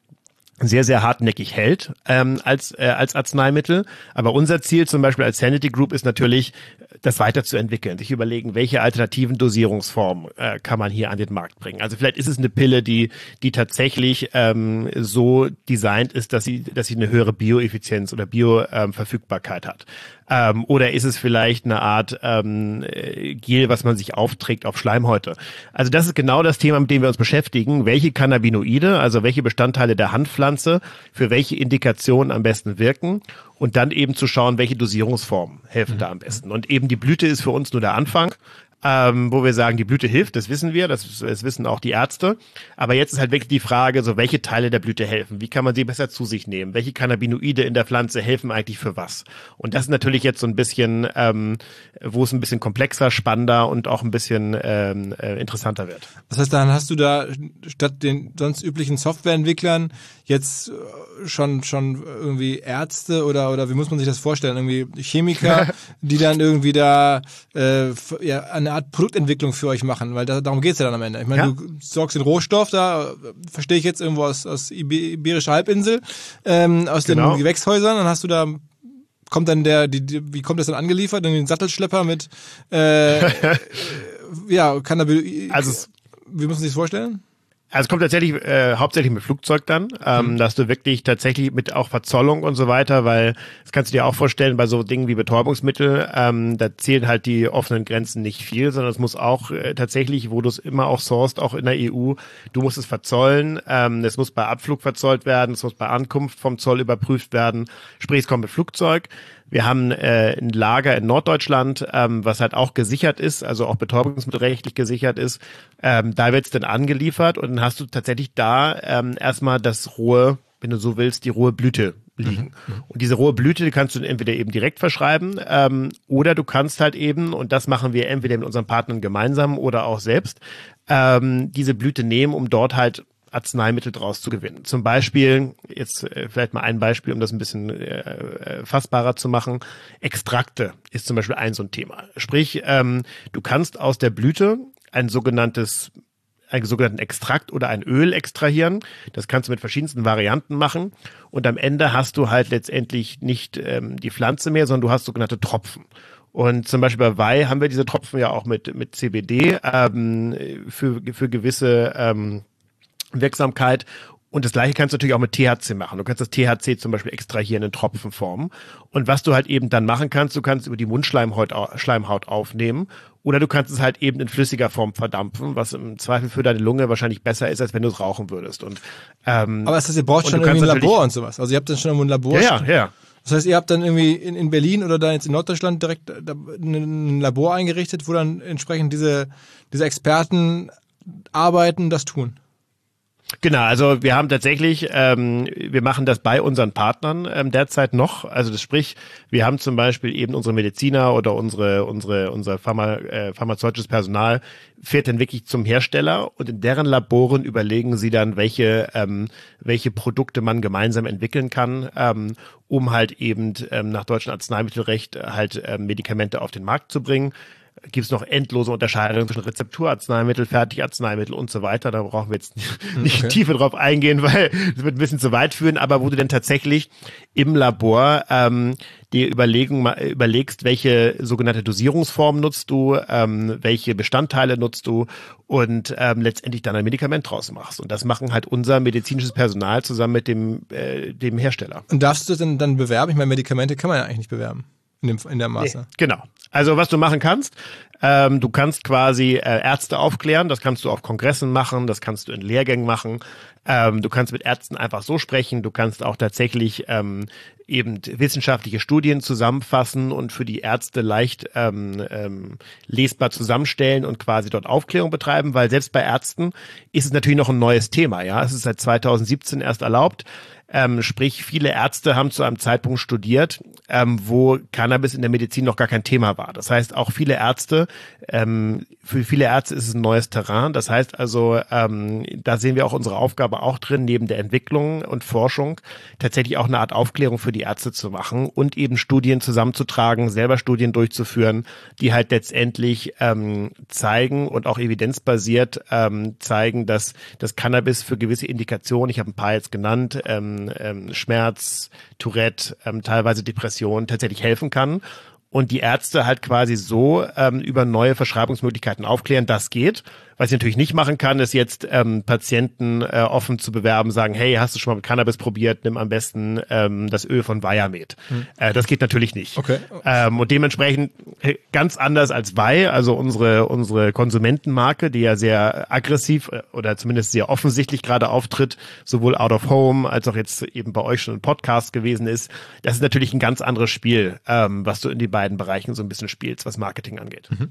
sehr, sehr hartnäckig hält ähm, als äh, als Arzneimittel. Aber unser Ziel zum Beispiel als Sanity Group ist natürlich, das weiterzuentwickeln, sich überlegen, welche alternativen Dosierungsformen äh, kann man hier an den Markt bringen. Also vielleicht ist es eine Pille, die die tatsächlich ähm, so designt ist, dass sie dass sie eine höhere Bioeffizienz oder Bioverfügbarkeit hat. Ähm, oder ist es vielleicht eine Art ähm, Gel, was man sich aufträgt auf Schleimhäute? Also das ist genau das Thema, mit dem wir uns beschäftigen. Welche Cannabinoide, also welche Bestandteile der Handpflanze für welche Indikationen am besten wirken und dann eben zu schauen, welche Dosierungsformen helfen mhm. da am besten. Und eben die Blüte ist für uns nur der Anfang. Ähm, wo wir sagen, die Blüte hilft, das wissen wir, das, das wissen auch die Ärzte. Aber jetzt ist halt wirklich die Frage, so welche Teile der Blüte helfen? Wie kann man sie besser zu sich nehmen? Welche Cannabinoide in der Pflanze helfen eigentlich für was? Und das ist natürlich jetzt so ein bisschen, ähm, wo es ein bisschen komplexer, spannender und auch ein bisschen ähm, äh, interessanter wird. Das heißt, dann hast du da statt den sonst üblichen Softwareentwicklern jetzt schon schon irgendwie Ärzte oder oder wie muss man sich das vorstellen? Irgendwie Chemiker, die dann irgendwie da äh, ja eine Art Produktentwicklung für euch machen, weil da, darum geht's ja dann am Ende. Ich meine, ja. du sorgst den Rohstoff, da verstehe ich jetzt irgendwo aus, aus Iberischer Halbinsel, ähm, aus genau. den Gewächshäusern, dann hast du da, kommt dann der, die, die, wie kommt das dann angeliefert? Dann den Sattelschlepper mit, äh, ja, Cannabis, also, wie muss man sich das vorstellen? Also es kommt tatsächlich äh, hauptsächlich mit Flugzeug dann, ähm, mhm. dass du wirklich tatsächlich mit auch Verzollung und so weiter, weil das kannst du dir auch vorstellen, bei so Dingen wie Betäubungsmittel, ähm, da zählen halt die offenen Grenzen nicht viel, sondern es muss auch äh, tatsächlich, wo du es immer auch sourced, auch in der E U, du musst es verzollen, ähm, es muss bei Abflug verzollt werden, es muss bei Ankunft vom Zoll überprüft werden, sprich es kommt mit Flugzeug. Wir haben äh, ein Lager in Norddeutschland, ähm, was halt auch gesichert ist, also auch betäubungsmittelrechtlich gesichert ist. Ähm, da wird's dann angeliefert und dann hast du tatsächlich da ähm, erstmal das rohe, wenn du so willst, die rohe Blüte liegen. Mhm. Und diese rohe Blüte, die kannst du entweder eben direkt verschreiben ähm, oder du kannst halt eben, und das machen wir entweder mit unseren Partnern gemeinsam oder auch selbst, ähm, diese Blüte nehmen, um dort halt Arzneimittel draus zu gewinnen. Zum Beispiel, jetzt äh, vielleicht mal ein Beispiel, um das ein bisschen äh, fassbarer zu machen, Extrakte ist zum Beispiel ein so ein Thema. Sprich, ähm, du kannst aus der Blüte ein sogenanntes einen sogenannten Extrakt oder ein Öl extrahieren. Das kannst du mit verschiedensten Varianten machen. Und am Ende hast du halt letztendlich nicht ähm, die Pflanze mehr, sondern du hast sogenannte Tropfen. Und zum Beispiel bei Weih haben wir diese Tropfen ja auch mit mit C B D ähm, für für gewisse ähm, Wirksamkeit. Und das Gleiche kannst du natürlich auch mit T H C machen. Du kannst das T H C zum Beispiel extrahieren in Tropfenform. Und was du halt eben dann machen kannst, du kannst über die Mundschleimhaut Schleimhaut aufnehmen oder du kannst es halt eben in flüssiger Form verdampfen, was im Zweifel für deine Lunge wahrscheinlich besser ist, als wenn du es rauchen würdest. Und ähm, aber das heißt, ihr braucht schon irgendwie ein Labor und sowas. Also ihr habt dann schon irgendwo ein Labor. Ja, ja, ja. Das heißt, ihr habt dann irgendwie in, in Berlin oder da jetzt in Norddeutschland direkt ein Labor eingerichtet, wo dann entsprechend diese diese Experten arbeiten, das tun. Genau, also wir haben tatsächlich, ähm, wir machen das bei unseren Partnern ähm, derzeit noch. Also das sprich, wir haben zum Beispiel eben unsere Mediziner oder unsere unsere unser Pharma, äh, pharmazeutisches Personal fährt dann wirklich zum Hersteller und in deren Laboren überlegen sie dann, welche ähm, welche Produkte man gemeinsam entwickeln kann, ähm, um halt eben ähm, nach deutschem Arzneimittelrecht halt ähm, Medikamente auf den Markt zu bringen. Gibt es noch endlose Unterscheidungen zwischen Rezepturarzneimittel, Fertigarzneimittel und so weiter. Da brauchen wir jetzt nicht okay. tiefer drauf eingehen, weil es wird ein bisschen zu weit führen. Aber wo du denn tatsächlich im Labor ähm, dir Überlegung, überlegst, welche sogenannte Dosierungsform nutzt du, ähm, welche Bestandteile nutzt du und ähm, letztendlich dann ein Medikament draus machst. Und das machen halt unser medizinisches Personal zusammen mit dem, äh, dem Hersteller. Und darfst du das denn dann bewerben? Ich meine, Medikamente kann man ja eigentlich nicht bewerben. In, dem, in der Maße. Nee, genau. Also was du machen kannst, ähm, du kannst quasi äh, Ärzte aufklären, das kannst du auf Kongressen machen, das kannst du in Lehrgängen machen, ähm, du kannst mit Ärzten einfach so sprechen, du kannst auch tatsächlich ähm, eben wissenschaftliche Studien zusammenfassen und für die Ärzte leicht ähm, ähm, lesbar zusammenstellen und quasi dort Aufklärung betreiben, weil selbst bei Ärzten ist es natürlich noch ein neues Thema, ja, es ist seit zweitausendsiebzehn erst erlaubt. Ähm, sprich, viele Ärzte haben zu einem Zeitpunkt studiert, ähm, wo Cannabis in der Medizin noch gar kein Thema war. Das heißt, auch viele Ärzte, ähm, für viele Ärzte ist es ein neues Terrain. Das heißt also, ähm, da sehen wir auch unsere Aufgabe auch drin, neben der Entwicklung und Forschung tatsächlich auch eine Art Aufklärung für die Ärzte zu machen und eben Studien zusammenzutragen, selber Studien durchzuführen, die halt letztendlich ähm, zeigen und auch evidenzbasiert ähm, zeigen, dass das Cannabis für gewisse Indikationen, ich habe ein paar jetzt genannt, ähm, Ähm, Schmerz, Tourette, ähm, teilweise Depression tatsächlich helfen kann und die Ärzte halt quasi so ähm, über neue Verschreibungsmöglichkeiten aufklären, das geht. Was ich natürlich nicht machen kann, ist jetzt ähm, Patienten äh, offen zu bewerben, sagen, hey, hast du schon mal mit Cannabis probiert, nimm am besten ähm, das Öl von Viamed. Hm. Äh, das geht natürlich nicht. Okay. Ähm, und dementsprechend ganz anders als Vi, also unsere unsere Konsumentenmarke, die ja sehr aggressiv oder zumindest sehr offensichtlich gerade auftritt, sowohl out of home als auch jetzt eben bei euch schon ein Podcast gewesen ist. Das ist natürlich ein ganz anderes Spiel, ähm, was du in die beiden Bereichen so ein bisschen spielst, was Marketing angeht. Mhm.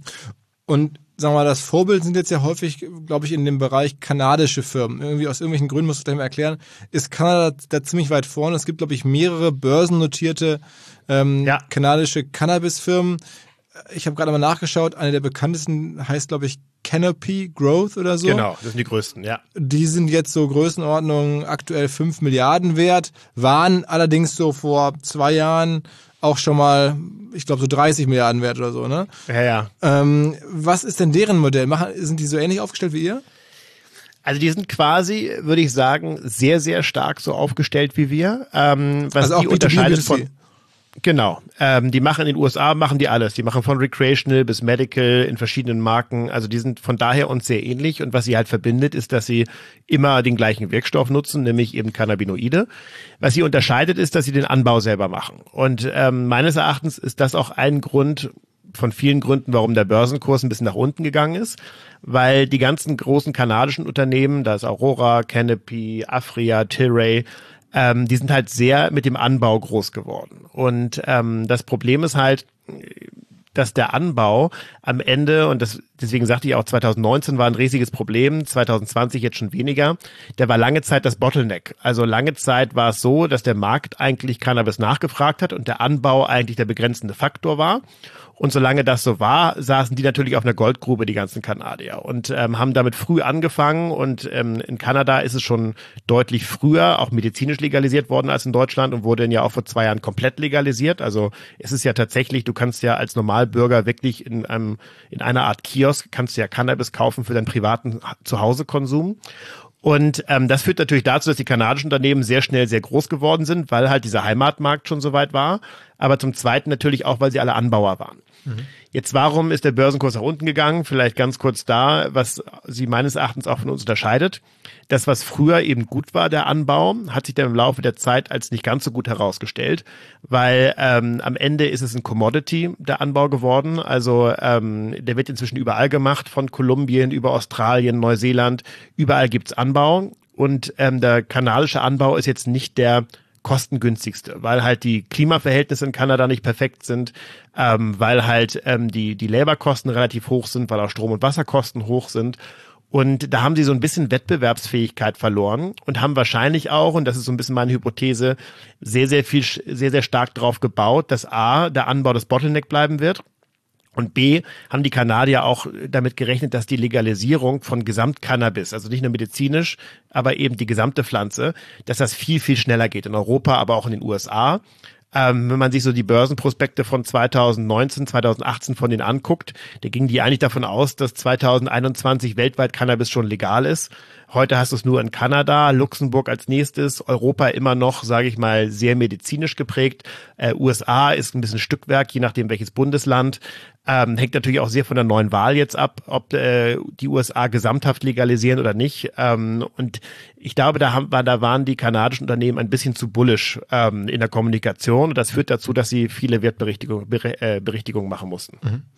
Und sagen wir mal, das Vorbild sind jetzt ja häufig, glaube ich, in dem Bereich kanadische Firmen. Irgendwie aus irgendwelchen Gründen, musst du gleich mal erklären, ist Kanada da ziemlich weit vorne. Es gibt, glaube ich, mehrere börsennotierte ähm, ja. kanadische Cannabis-Firmen. Ich habe gerade mal nachgeschaut, eine der bekanntesten heißt, glaube ich, Canopy Growth oder so. Genau, das sind die größten, ja. Die sind jetzt so Größenordnung aktuell fünf Milliarden wert, waren allerdings so vor zwei Jahren auch schon mal, ich glaube, so dreißig Milliarden wert oder so, ne? Ja, ja. Ähm, was ist denn deren Modell? Machen, sind die so ähnlich aufgestellt wie ihr? Also die sind quasi, würde ich sagen, sehr, sehr stark so aufgestellt wie wir. Ähm, was also auch die unterscheidet B zwei B von... Genau. Ähm, die machen in den U S A, machen die alles. Die machen von Recreational bis Medical in verschiedenen Marken. Also die sind von daher uns sehr ähnlich. Und was sie halt verbindet, ist, dass sie immer den gleichen Wirkstoff nutzen, nämlich eben Cannabinoide. Was sie unterscheidet, ist, dass sie den Anbau selber machen. Und ähm, meines Erachtens ist das auch ein Grund von vielen Gründen, warum der Börsenkurs ein bisschen nach unten gegangen ist. Weil die ganzen großen kanadischen Unternehmen, da ist Aurora, Canopy, Afria, Tilray, Ähm, die sind halt sehr mit dem Anbau groß geworden. Und ähm, das Problem ist halt, dass der Anbau am Ende, und das deswegen sagte ich auch, zwanzig neunzehn war ein riesiges Problem, zwanzig zwanzig jetzt schon weniger, der war lange Zeit das Bottleneck. Also lange Zeit war es so, dass der Markt eigentlich Cannabis nachgefragt hat und der Anbau eigentlich der begrenzende Faktor war. Und solange das so war, saßen die natürlich auf einer Goldgrube, die ganzen Kanadier, und ähm, haben damit früh angefangen. Und ähm, in Kanada ist es schon deutlich früher auch medizinisch legalisiert worden als in Deutschland und wurde dann ja auch vor zwei Jahren komplett legalisiert. Also es ist ja tatsächlich, du kannst ja als Normalbürger wirklich in einem in einer Art Kiosk, kannst du ja Cannabis kaufen für deinen privaten Zuhausekonsum. Und ähm, das führt natürlich dazu, dass die kanadischen Unternehmen sehr schnell sehr groß geworden sind, weil halt dieser Heimatmarkt schon so weit war. Aber zum Zweiten natürlich auch, weil sie alle Anbauer waren. Mhm. Jetzt, warum ist der Börsenkurs nach unten gegangen? Vielleicht ganz kurz da, was sie meines Erachtens auch von uns unterscheidet. Das, was früher eben gut war, der Anbau, hat sich dann im Laufe der Zeit als nicht ganz so gut herausgestellt, weil ähm, am Ende ist es ein Commodity, der Anbau geworden. Also ähm, der wird inzwischen überall gemacht, von Kolumbien über Australien, Neuseeland, überall gibt's Anbau. Und ähm, der kanadische Anbau ist jetzt nicht der kostengünstigste, weil halt die Klimaverhältnisse in Kanada nicht perfekt sind, ähm, weil halt ähm, die die Laborkosten relativ hoch sind, weil auch Strom- und Wasserkosten hoch sind. Und da haben sie so ein bisschen Wettbewerbsfähigkeit verloren und haben wahrscheinlich auch, und das ist so ein bisschen meine Hypothese, sehr, sehr viel, sehr, sehr stark darauf gebaut, dass A, der Anbau des Bottleneck bleiben wird. Und B, haben die Kanadier auch damit gerechnet, dass die Legalisierung von Gesamtcannabis, also nicht nur medizinisch, aber eben die gesamte Pflanze, dass das viel, viel schneller geht in Europa, aber auch in den U S A. Ähm, wenn man sich so die Börsenprospekte von zweitausendneunzehn, zweitausendachtzehn von denen anguckt, da gingen die eigentlich davon aus, dass zweitausendeinundzwanzig weltweit Cannabis schon legal ist. Heute hast du es nur in Kanada, Luxemburg als nächstes, Europa immer noch, sage ich mal, sehr medizinisch geprägt. Äh, U S A ist ein bisschen Stückwerk, je nachdem welches Bundesland. Ähm, hängt natürlich auch sehr von der neuen Wahl jetzt ab, ob äh, die U S A gesamthaft legalisieren oder nicht. Ähm, und ich glaube, da, haben, da waren die kanadischen Unternehmen ein bisschen zu bullish ähm, in der Kommunikation. Und das führt dazu, dass sie viele Wertberichtigungen Ber- äh, Berichtigungen machen mussten.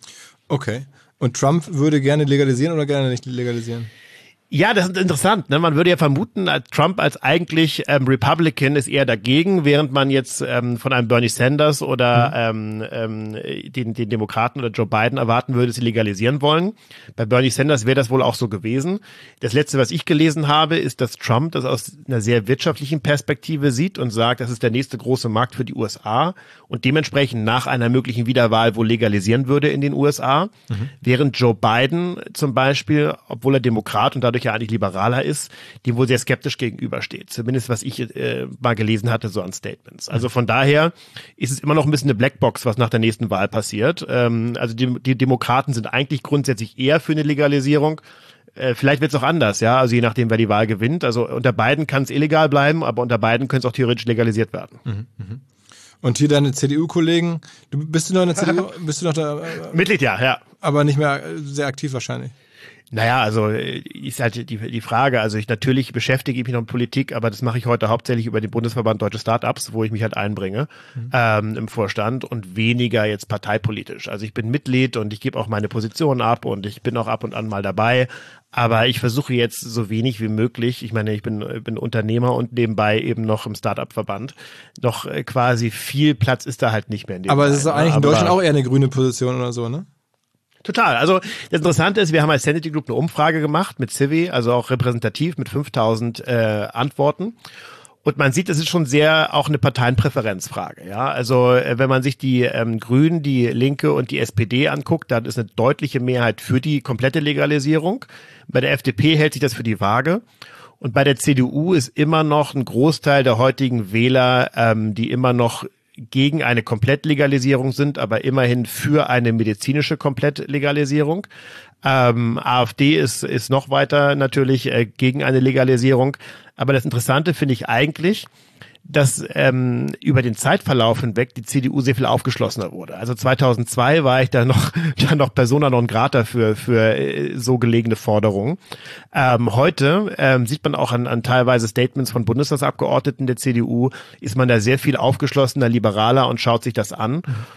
Okay. Und Trump würde gerne legalisieren oder gerne nicht legalisieren? Ja, das ist interessant. Ne? Man würde ja vermuten, als Trump als eigentlich ähm, Republican ist eher dagegen, während man jetzt ähm, von einem Bernie Sanders oder mhm. ähm, ähm, den, den Demokraten oder Joe Biden erwarten würde, sie legalisieren wollen. Bei Bernie Sanders wäre das wohl auch so gewesen. Das Letzte, was ich gelesen habe, ist, dass Trump das aus einer sehr wirtschaftlichen Perspektive sieht und sagt, das ist der nächste große Markt für die U S A und dementsprechend nach einer möglichen Wiederwahl wohl legalisieren würde in den U S A. Mhm. Während Joe Biden zum Beispiel, obwohl er Demokrat und dadurch ja eigentlich liberaler ist, dem wohl sehr skeptisch gegenübersteht. Zumindest was ich äh, mal gelesen hatte, so an Statements. Also von daher ist es immer noch ein bisschen eine Blackbox, was nach der nächsten Wahl passiert. Ähm, also die, die Demokraten sind eigentlich grundsätzlich eher für eine Legalisierung. Äh, vielleicht wird es auch anders, ja, also je nachdem, wer die Wahl gewinnt. Also unter beiden kann es illegal bleiben, aber unter beiden könnte es auch theoretisch legalisiert werden. Mhm, mh. Und hier deine C D U-Kollegen, du bist du noch in der C D U? Bist du noch da? Äh, Mitglied, ja, ja. Aber nicht mehr sehr aktiv wahrscheinlich. Naja, also ist halt die, die Frage, also ich natürlich beschäftige mich noch mit Politik, aber das mache ich heute hauptsächlich über den Bundesverband Deutsche Startups, wo ich mich halt einbringe mhm. ähm, im Vorstand und weniger jetzt parteipolitisch. Also ich bin Mitglied und ich gebe auch meine Position ab und ich bin auch ab und an mal dabei, aber ich versuche jetzt so wenig wie möglich, ich meine, ich bin, bin Unternehmer und nebenbei eben noch im Startup-Verband, noch quasi viel Platz ist da halt nicht mehr in dem Aber es ist Verein, eigentlich ne? in Deutschland auch eher eine grüne Position oder so, ne? Total. Also das Interessante ist, wir haben als Sanity Group eine Umfrage gemacht mit Civi, also auch repräsentativ mit fünftausend äh, Antworten. Und man sieht, das ist schon sehr auch eine Parteienpräferenzfrage. Ja, also äh, wenn man sich die ähm, Grünen, die Linke und die S P D anguckt, dann ist eine deutliche Mehrheit für die komplette Legalisierung. Bei der F D P hält sich das für die Waage. Und bei der C D U ist immer noch ein Großteil der heutigen Wähler, ähm, die immer noch gegen eine Komplettlegalisierung sind, aber immerhin für eine medizinische Komplettlegalisierung. Ähm, AfD ist, ist noch weiter natürlich äh, gegen eine Legalisierung. Aber das Interessante finde ich eigentlich, dass ähm, über den Zeitverlauf hinweg die C D U sehr viel aufgeschlossener wurde. Also zweitausendzwei war ich da noch da noch persona non grata für für äh, so gelegene Forderungen. Ähm, heute ähm, sieht man auch an, an teilweise Statements von Bundestagsabgeordneten der C D U, ist man da sehr viel aufgeschlossener, liberaler und schaut sich das an.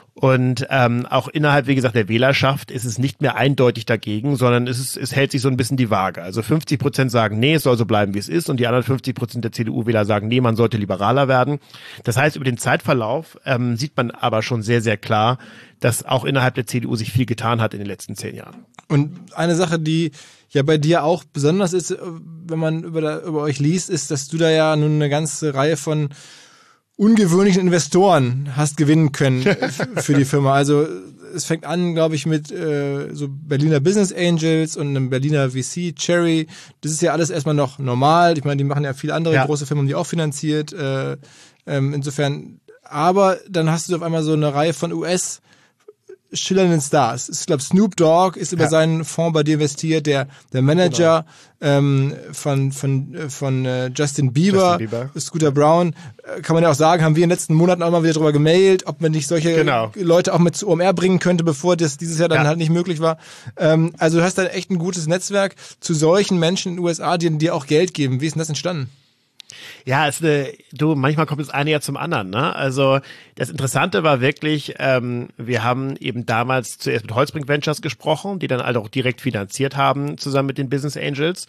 Und ähm, auch innerhalb, wie gesagt, der Wählerschaft ist es nicht mehr eindeutig dagegen, sondern es, ist, es hält sich so ein bisschen die Waage. Also fünfzig Prozent sagen, nee, es soll so bleiben, wie es ist. Und die anderen fünfzig Prozent der C D U-Wähler sagen, nee, man sollte liberaler werden. Das heißt, über den Zeitverlauf ähm, sieht man aber schon sehr, sehr klar, dass auch innerhalb der C D U sich viel getan hat in den letzten zehn Jahren. Und eine Sache, die ja bei dir auch besonders ist, wenn man über, da, über euch liest, ist, dass du da ja nun eine ganze Reihe von ungewöhnlichen Investoren hast gewinnen können für die Firma. Also es fängt an, glaube ich, mit äh, so Berliner Business Angels und einem Berliner V C, Cherry. Das ist ja alles erstmal noch normal. Ich meine, die machen ja viele andere ja. große Firmen, die auch finanziert. Äh, ähm, insofern, aber dann hast du auf einmal so eine Reihe von U S schillernden Stars. Ich glaube, Snoop Dogg ist über ja. seinen Fonds bei dir investiert, der der Manager genau. ähm, von von von äh, Justin Bieber, Justin Bieber, Scooter Brown, äh, kann man ja auch sagen, haben wir in den letzten Monaten auch mal wieder drüber gemailt, ob man nicht solche genau. Leute auch mit zu O M R bringen könnte, bevor das dieses Jahr dann ja. halt nicht möglich war. Ähm, also du hast da echt ein gutes Netzwerk zu solchen Menschen in den U S A, die dir auch Geld geben. Wie ist denn das entstanden? Ja, es eine, du, manchmal kommt das eine ja zum anderen, ne? Also das Interessante war wirklich, ähm, wir haben eben damals zuerst mit Holzbrink Ventures gesprochen, die dann halt auch direkt finanziert haben, zusammen mit den Business Angels.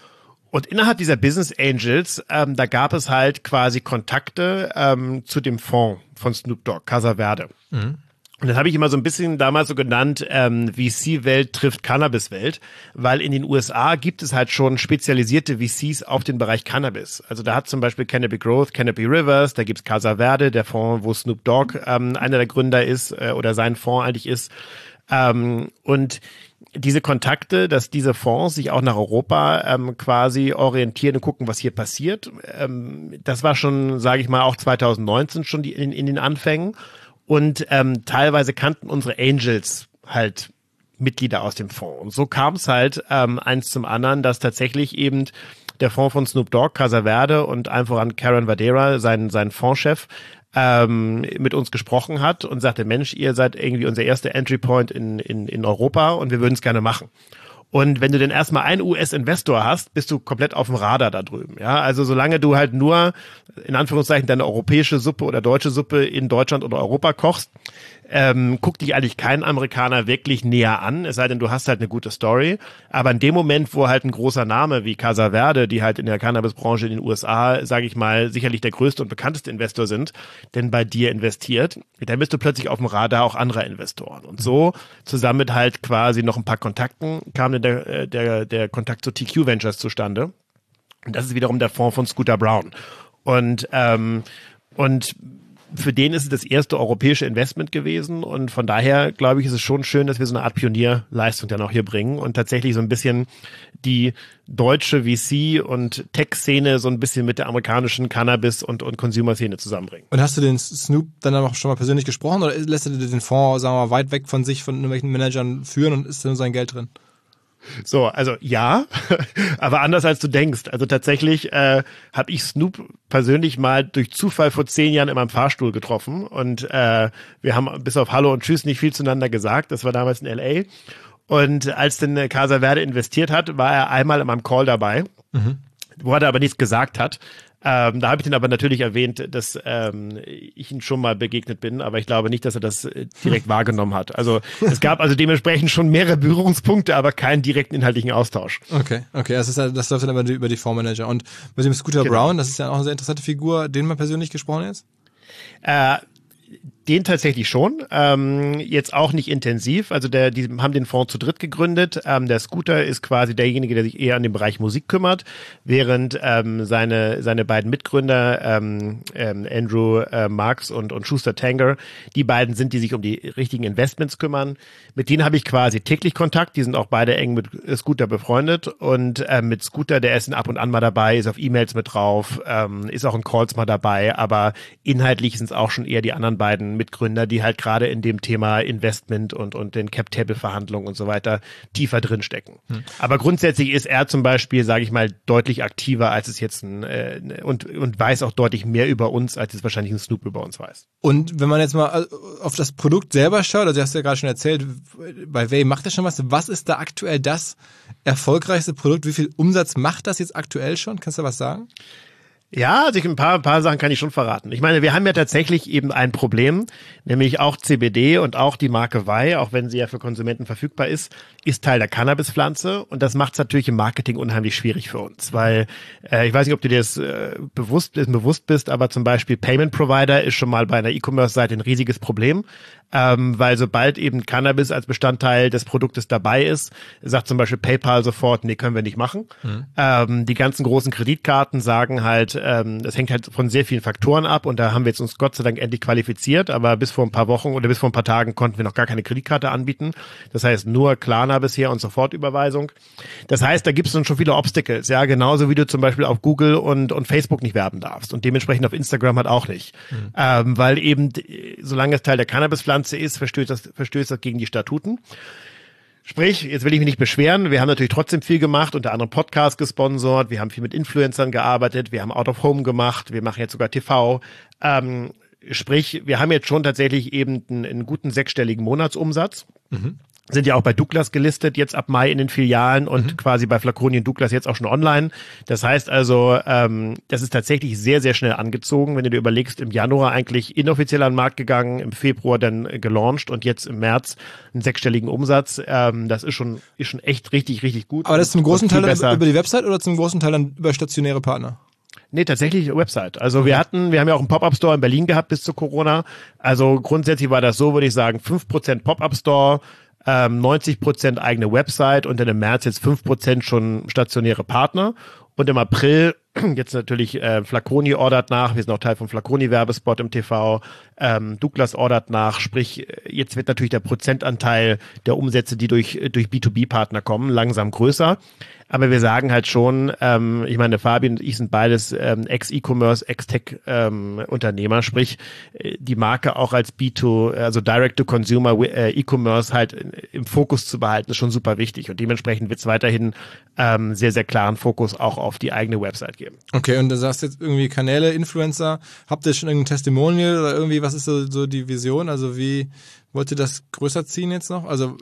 Und innerhalb dieser Business Angels, ähm, da gab es halt quasi Kontakte ähm, zu dem Fonds von Snoop Dogg, Casa Verde. Mhm. Und das habe ich immer so ein bisschen damals so genannt, ähm, V C-Welt trifft Cannabis-Welt, weil in den U S A gibt es halt schon spezialisierte V Cs auf den Bereich Cannabis. Also da hat zum Beispiel Canopy Growth, Canopy Rivers, da gibt's Casa Verde, der Fonds, wo Snoop Dogg ähm, einer der Gründer ist äh, oder sein Fonds eigentlich ist. Ähm, und diese Kontakte, dass diese Fonds sich auch nach Europa ähm, quasi orientieren und gucken, was hier passiert, ähm, das war schon, sage ich mal, auch zwanzig neunzehn schon die, in, in den Anfängen. Und ähm, teilweise kannten unsere Angels halt Mitglieder aus dem Fonds. Und so kam es halt ähm, eins zum anderen, dass tatsächlich eben der Fonds von Snoop Dogg, Casa Verde und einfach an Karen Vadera, sein, sein Fondschef, ähm, mit uns gesprochen hat und sagte, Mensch, ihr seid irgendwie unser erster Entry Point in, in, in Europa und wir würden es gerne machen. Und wenn du denn erstmal einen U S-Investor hast, bist du komplett auf dem Radar da drüben. Ja, also solange du halt nur, in Anführungszeichen, deine europäische Suppe oder deutsche Suppe in Deutschland oder Europa kochst, ähm, guckt dich eigentlich kein Amerikaner wirklich näher an, es sei denn, du hast halt eine gute Story. Aber in dem Moment, wo halt ein großer Name wie Casa Verde, die halt in der Cannabis-Branche in den U S A, sage ich mal, sicherlich der größte und bekannteste Investor sind, denn bei dir investiert, dann bist du plötzlich auf dem Radar auch anderer Investoren. Und so, zusammen mit halt quasi noch ein paar Kontakten, kam dann der, der, der Kontakt zu T Q Ventures zustande. Und das ist wiederum der Fonds von Scooter Brown. Und, ähm, und für den ist es das erste europäische Investment gewesen und von daher, glaube ich, ist es schon schön, dass wir so eine Art Pionierleistung dann auch hier bringen und tatsächlich so ein bisschen die deutsche V C- und Tech-Szene so ein bisschen mit der amerikanischen Cannabis- und, und Consumer-Szene zusammenbringen. Und hast du den Snoop dann auch schon mal persönlich gesprochen oder lässt er den Fonds, sagen wir mal, weit weg von sich, von irgendwelchen Managern führen und ist da nur sein Geld drin? So, also ja, aber anders als du denkst. Also tatsächlich äh, habe ich Snoop persönlich mal durch Zufall vor zehn Jahren in meinem Fahrstuhl getroffen und äh, wir haben bis auf Hallo und Tschüss nicht viel zueinander gesagt. Das war damals in L A. Und als dann Casa Verde investiert hat, war er einmal in meinem Call dabei, mhm. wo er aber nichts gesagt hat. Ähm, da habe ich ihn aber natürlich erwähnt, dass ähm, ich ihm schon mal begegnet bin, aber ich glaube nicht, dass er das äh, direkt wahrgenommen hat. Also es gab also dementsprechend schon mehrere Berührungspunkte, aber keinen direkten inhaltlichen Austausch. Okay, okay, das ist ja, das läuft dann über die, über die Fondsmanager. Und mit dem Scooter genau. Brown, das ist ja auch eine sehr interessante Figur, den man persönlich gesprochen ist? Äh, Den tatsächlich schon, ähm, jetzt auch nicht intensiv, also der, die haben den Fonds zu dritt gegründet, ähm, der Scooter ist quasi derjenige, der sich eher an den Bereich Musik kümmert, während ähm, seine seine beiden Mitgründer, ähm, ähm, Andrew äh, Marks und, und Schuster Tanger, die beiden sind, die sich um die richtigen Investments kümmern, mit denen habe ich quasi täglich Kontakt, die sind auch beide eng mit Scooter befreundet und ähm, mit Scooter, der ist ab und an mal dabei, ist auf E-Mails mit drauf, ähm, ist auch in Calls mal dabei, aber inhaltlich sind es auch schon eher die anderen beiden Mitgründer, die halt gerade in dem Thema Investment und, und den Cap-Table-Verhandlungen und so weiter tiefer drin stecken. Hm. Aber grundsätzlich ist er zum Beispiel, sage ich mal, deutlich aktiver, als es jetzt ein, äh, und, und weiß auch deutlich mehr über uns, als es wahrscheinlich ein Snoop über uns weiß. Und wenn man jetzt mal auf das Produkt selber schaut, also du hast ja gerade schon erzählt, bei Way macht er schon was. Was ist da aktuell das erfolgreichste Produkt? Wie viel Umsatz macht das jetzt aktuell schon? Kannst du was sagen? Ja, also ich, ein paar, ein paar Sachen kann ich schon verraten. Ich meine, wir haben ja tatsächlich eben ein Problem, nämlich auch C B D und auch die Marke Vai, auch wenn sie ja für Konsumenten verfügbar ist, ist Teil der Cannabispflanze und das macht es natürlich im Marketing unheimlich schwierig für uns, weil äh, ich weiß nicht, ob du dir das äh, bewusst, bewusst bist, aber zum Beispiel Payment Provider ist schon mal bei einer E-Commerce-Seite ein riesiges Problem, ähm, weil sobald eben Cannabis als Bestandteil des Produktes dabei ist, sagt zum Beispiel PayPal sofort, nee, können wir nicht machen. Mhm. Ähm, die ganzen großen Kreditkarten sagen halt, ähm, das hängt halt von sehr vielen Faktoren ab und da haben wir jetzt uns Gott sei Dank endlich qualifiziert, aber bis vor ein paar Wochen oder bis vor ein paar Tagen konnten wir noch gar keine Kreditkarte anbieten. Das heißt nur Klarna bisher und Sofortüberweisung. Das heißt, da gibt es dann schon viele Obstacles, ja, genauso wie du zum Beispiel auf Google und, und Facebook nicht werben darfst und dementsprechend auf Instagram halt auch nicht. Mhm. Ähm, weil eben, solange es Teil der Cannabispflanze ist, verstößt das, verstößt das gegen die Statuten. Sprich, jetzt will ich mich nicht beschweren, wir haben natürlich trotzdem viel gemacht, unter anderem Podcasts gesponsert, wir haben viel mit Influencern gearbeitet, wir haben Out of Home gemacht, wir machen jetzt sogar T V. Ähm, sprich, wir haben jetzt schon tatsächlich eben einen, einen guten sechsstelligen Monatsumsatz. Mhm. Sind ja auch bei Douglas gelistet, jetzt ab Mai in den Filialen und mhm. quasi bei Flaconi und Douglas jetzt auch schon online. Das heißt also, ähm, das ist tatsächlich sehr, sehr schnell angezogen. Wenn du dir überlegst, im Januar eigentlich inoffiziell an den Markt gegangen, im Februar dann gelauncht und jetzt im März einen sechsstelligen Umsatz. Ähm, das ist schon, ist schon echt richtig, richtig gut. Aber das ist zum großen Teil dann über die Website oder zum großen Teil dann über stationäre Partner? Nee, tatsächlich Website. Also wir hatten, wir haben ja auch einen Pop-Up-Store in Berlin gehabt bis zu Corona. Also grundsätzlich war das so, würde ich sagen, fünf Prozent Pop-Up-Store, ähm, neunzig Prozent eigene Website und dann im März jetzt fünf Prozent schon stationäre Partner. Und im April jetzt natürlich äh, Flaconi ordert nach, wir sind auch Teil vom Flaconi-Werbespot im T V, ähm, Douglas ordert nach, sprich jetzt wird natürlich der Prozentanteil der Umsätze, die durch durch B zwei B-Partner kommen, langsam größer. Aber wir sagen halt schon, ähm, ich meine, Fabian und ich sind beides ähm, Ex-E-Commerce, Ex-Tech-Unternehmer, ähm, sprich äh, die Marke auch als B zwei, also Direct-to-Consumer äh, E-Commerce halt im Fokus zu behalten, ist schon super wichtig. Und dementsprechend wird es weiterhin ähm, sehr, sehr klaren Fokus auch auf die eigene Website geben. Okay, und du sagst jetzt irgendwie Kanäle, Influencer, habt ihr schon irgendein Testimonial oder irgendwie, was ist so, so die Vision? Also wie wollt ihr das größer ziehen jetzt noch? Also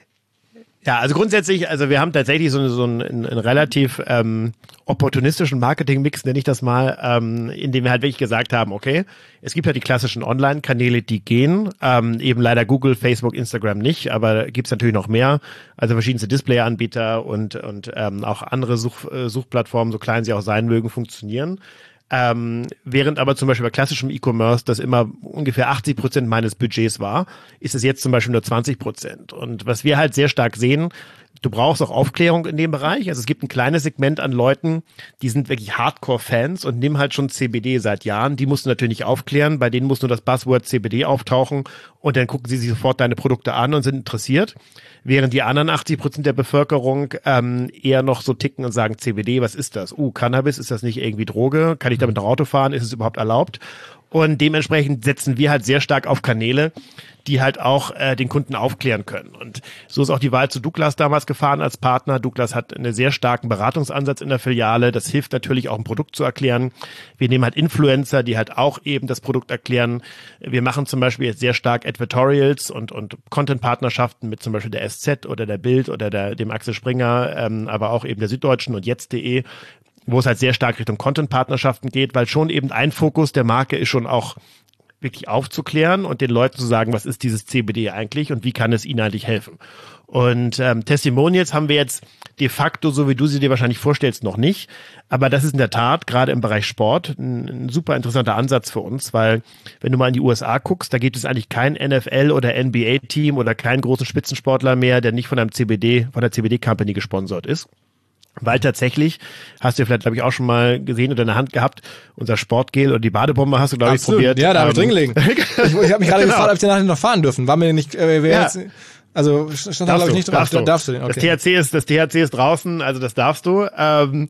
Ja, also grundsätzlich, also wir haben tatsächlich so, so einen, einen, einen relativ ähm, opportunistischen Marketing-Mix, nenne ich das mal, ähm, in dem wir halt wirklich gesagt haben, okay, es gibt ja die klassischen Online-Kanäle, die gehen, ähm, eben leider Google, Facebook, Instagram nicht, aber gibt's natürlich noch mehr, also verschiedenste Display-Anbieter und und ähm, auch andere Such, äh, Suchplattformen, so klein sie auch sein mögen, funktionieren. Ähm, während aber zum Beispiel bei klassischem E-Commerce das immer ungefähr achtzig Prozent meines Budgets war, ist es jetzt zum Beispiel nur zwanzig Prozent. Und was wir halt sehr stark sehen, du brauchst auch Aufklärung in dem Bereich. Also es gibt ein kleines Segment an Leuten, die sind wirklich Hardcore-Fans und nehmen halt schon C B D seit Jahren. Die musst du natürlich nicht aufklären. Bei denen muss nur das Buzzword C B D auftauchen und dann gucken sie sich sofort deine Produkte an und sind interessiert. Während die anderen achtzig Prozent der Bevölkerung ähm, eher noch so ticken und sagen, C B D, was ist das? Uh, Cannabis, ist das nicht irgendwie Droge? Kann ich damit noch Auto fahren? Ist es überhaupt erlaubt? Und dementsprechend setzen wir halt sehr stark auf Kanäle, die halt auch äh, den Kunden aufklären können. Und so ist auch die Wahl zu Douglas damals gefahren als Partner. Douglas hat einen sehr starken Beratungsansatz in der Filiale. Das hilft natürlich auch, ein Produkt zu erklären. Wir nehmen halt Influencer, die halt auch eben das Produkt erklären. Wir machen zum Beispiel jetzt sehr stark Advertorials und und Content-Partnerschaften mit zum Beispiel der S Z oder der Bild oder der dem Axel Springer, ähm, aber auch eben der Süddeutschen und jetzt punkt de, wo es halt sehr stark Richtung Content-Partnerschaften geht, weil schon eben ein Fokus der Marke ist schon auch wirklich aufzuklären und den Leuten zu sagen, was ist dieses C B D eigentlich und wie kann es ihnen eigentlich helfen. Und ähm, Testimonials haben wir jetzt de facto, so wie du sie dir wahrscheinlich vorstellst, noch nicht. Aber das ist in der Tat gerade im Bereich Sport ein, ein super interessanter Ansatz für uns, weil wenn du mal in die U S A guckst, da gibt es eigentlich kein N F L oder N B A-Team oder keinen großen Spitzensportler mehr, der nicht von einem C B D, von der C B D-Company gesponsert ist. Weil tatsächlich, hast du ja vielleicht, glaube ich, auch schon mal gesehen oder in der Hand gehabt, unser Sportgel oder die Badebombe hast du, glaube ich, probiert. Ja, da habe ich ähm, drin gelegen. Ich, ich habe mich gerade genau. gefragt, ob ich danach noch fahren dürfen. War mir nicht, äh, wer ja. jetzt, also stand da, glaube ich, nicht drauf. Darfst du. Darfst du den? Okay. Das T H C ist, das T H C ist draußen, also das darfst du. Ähm,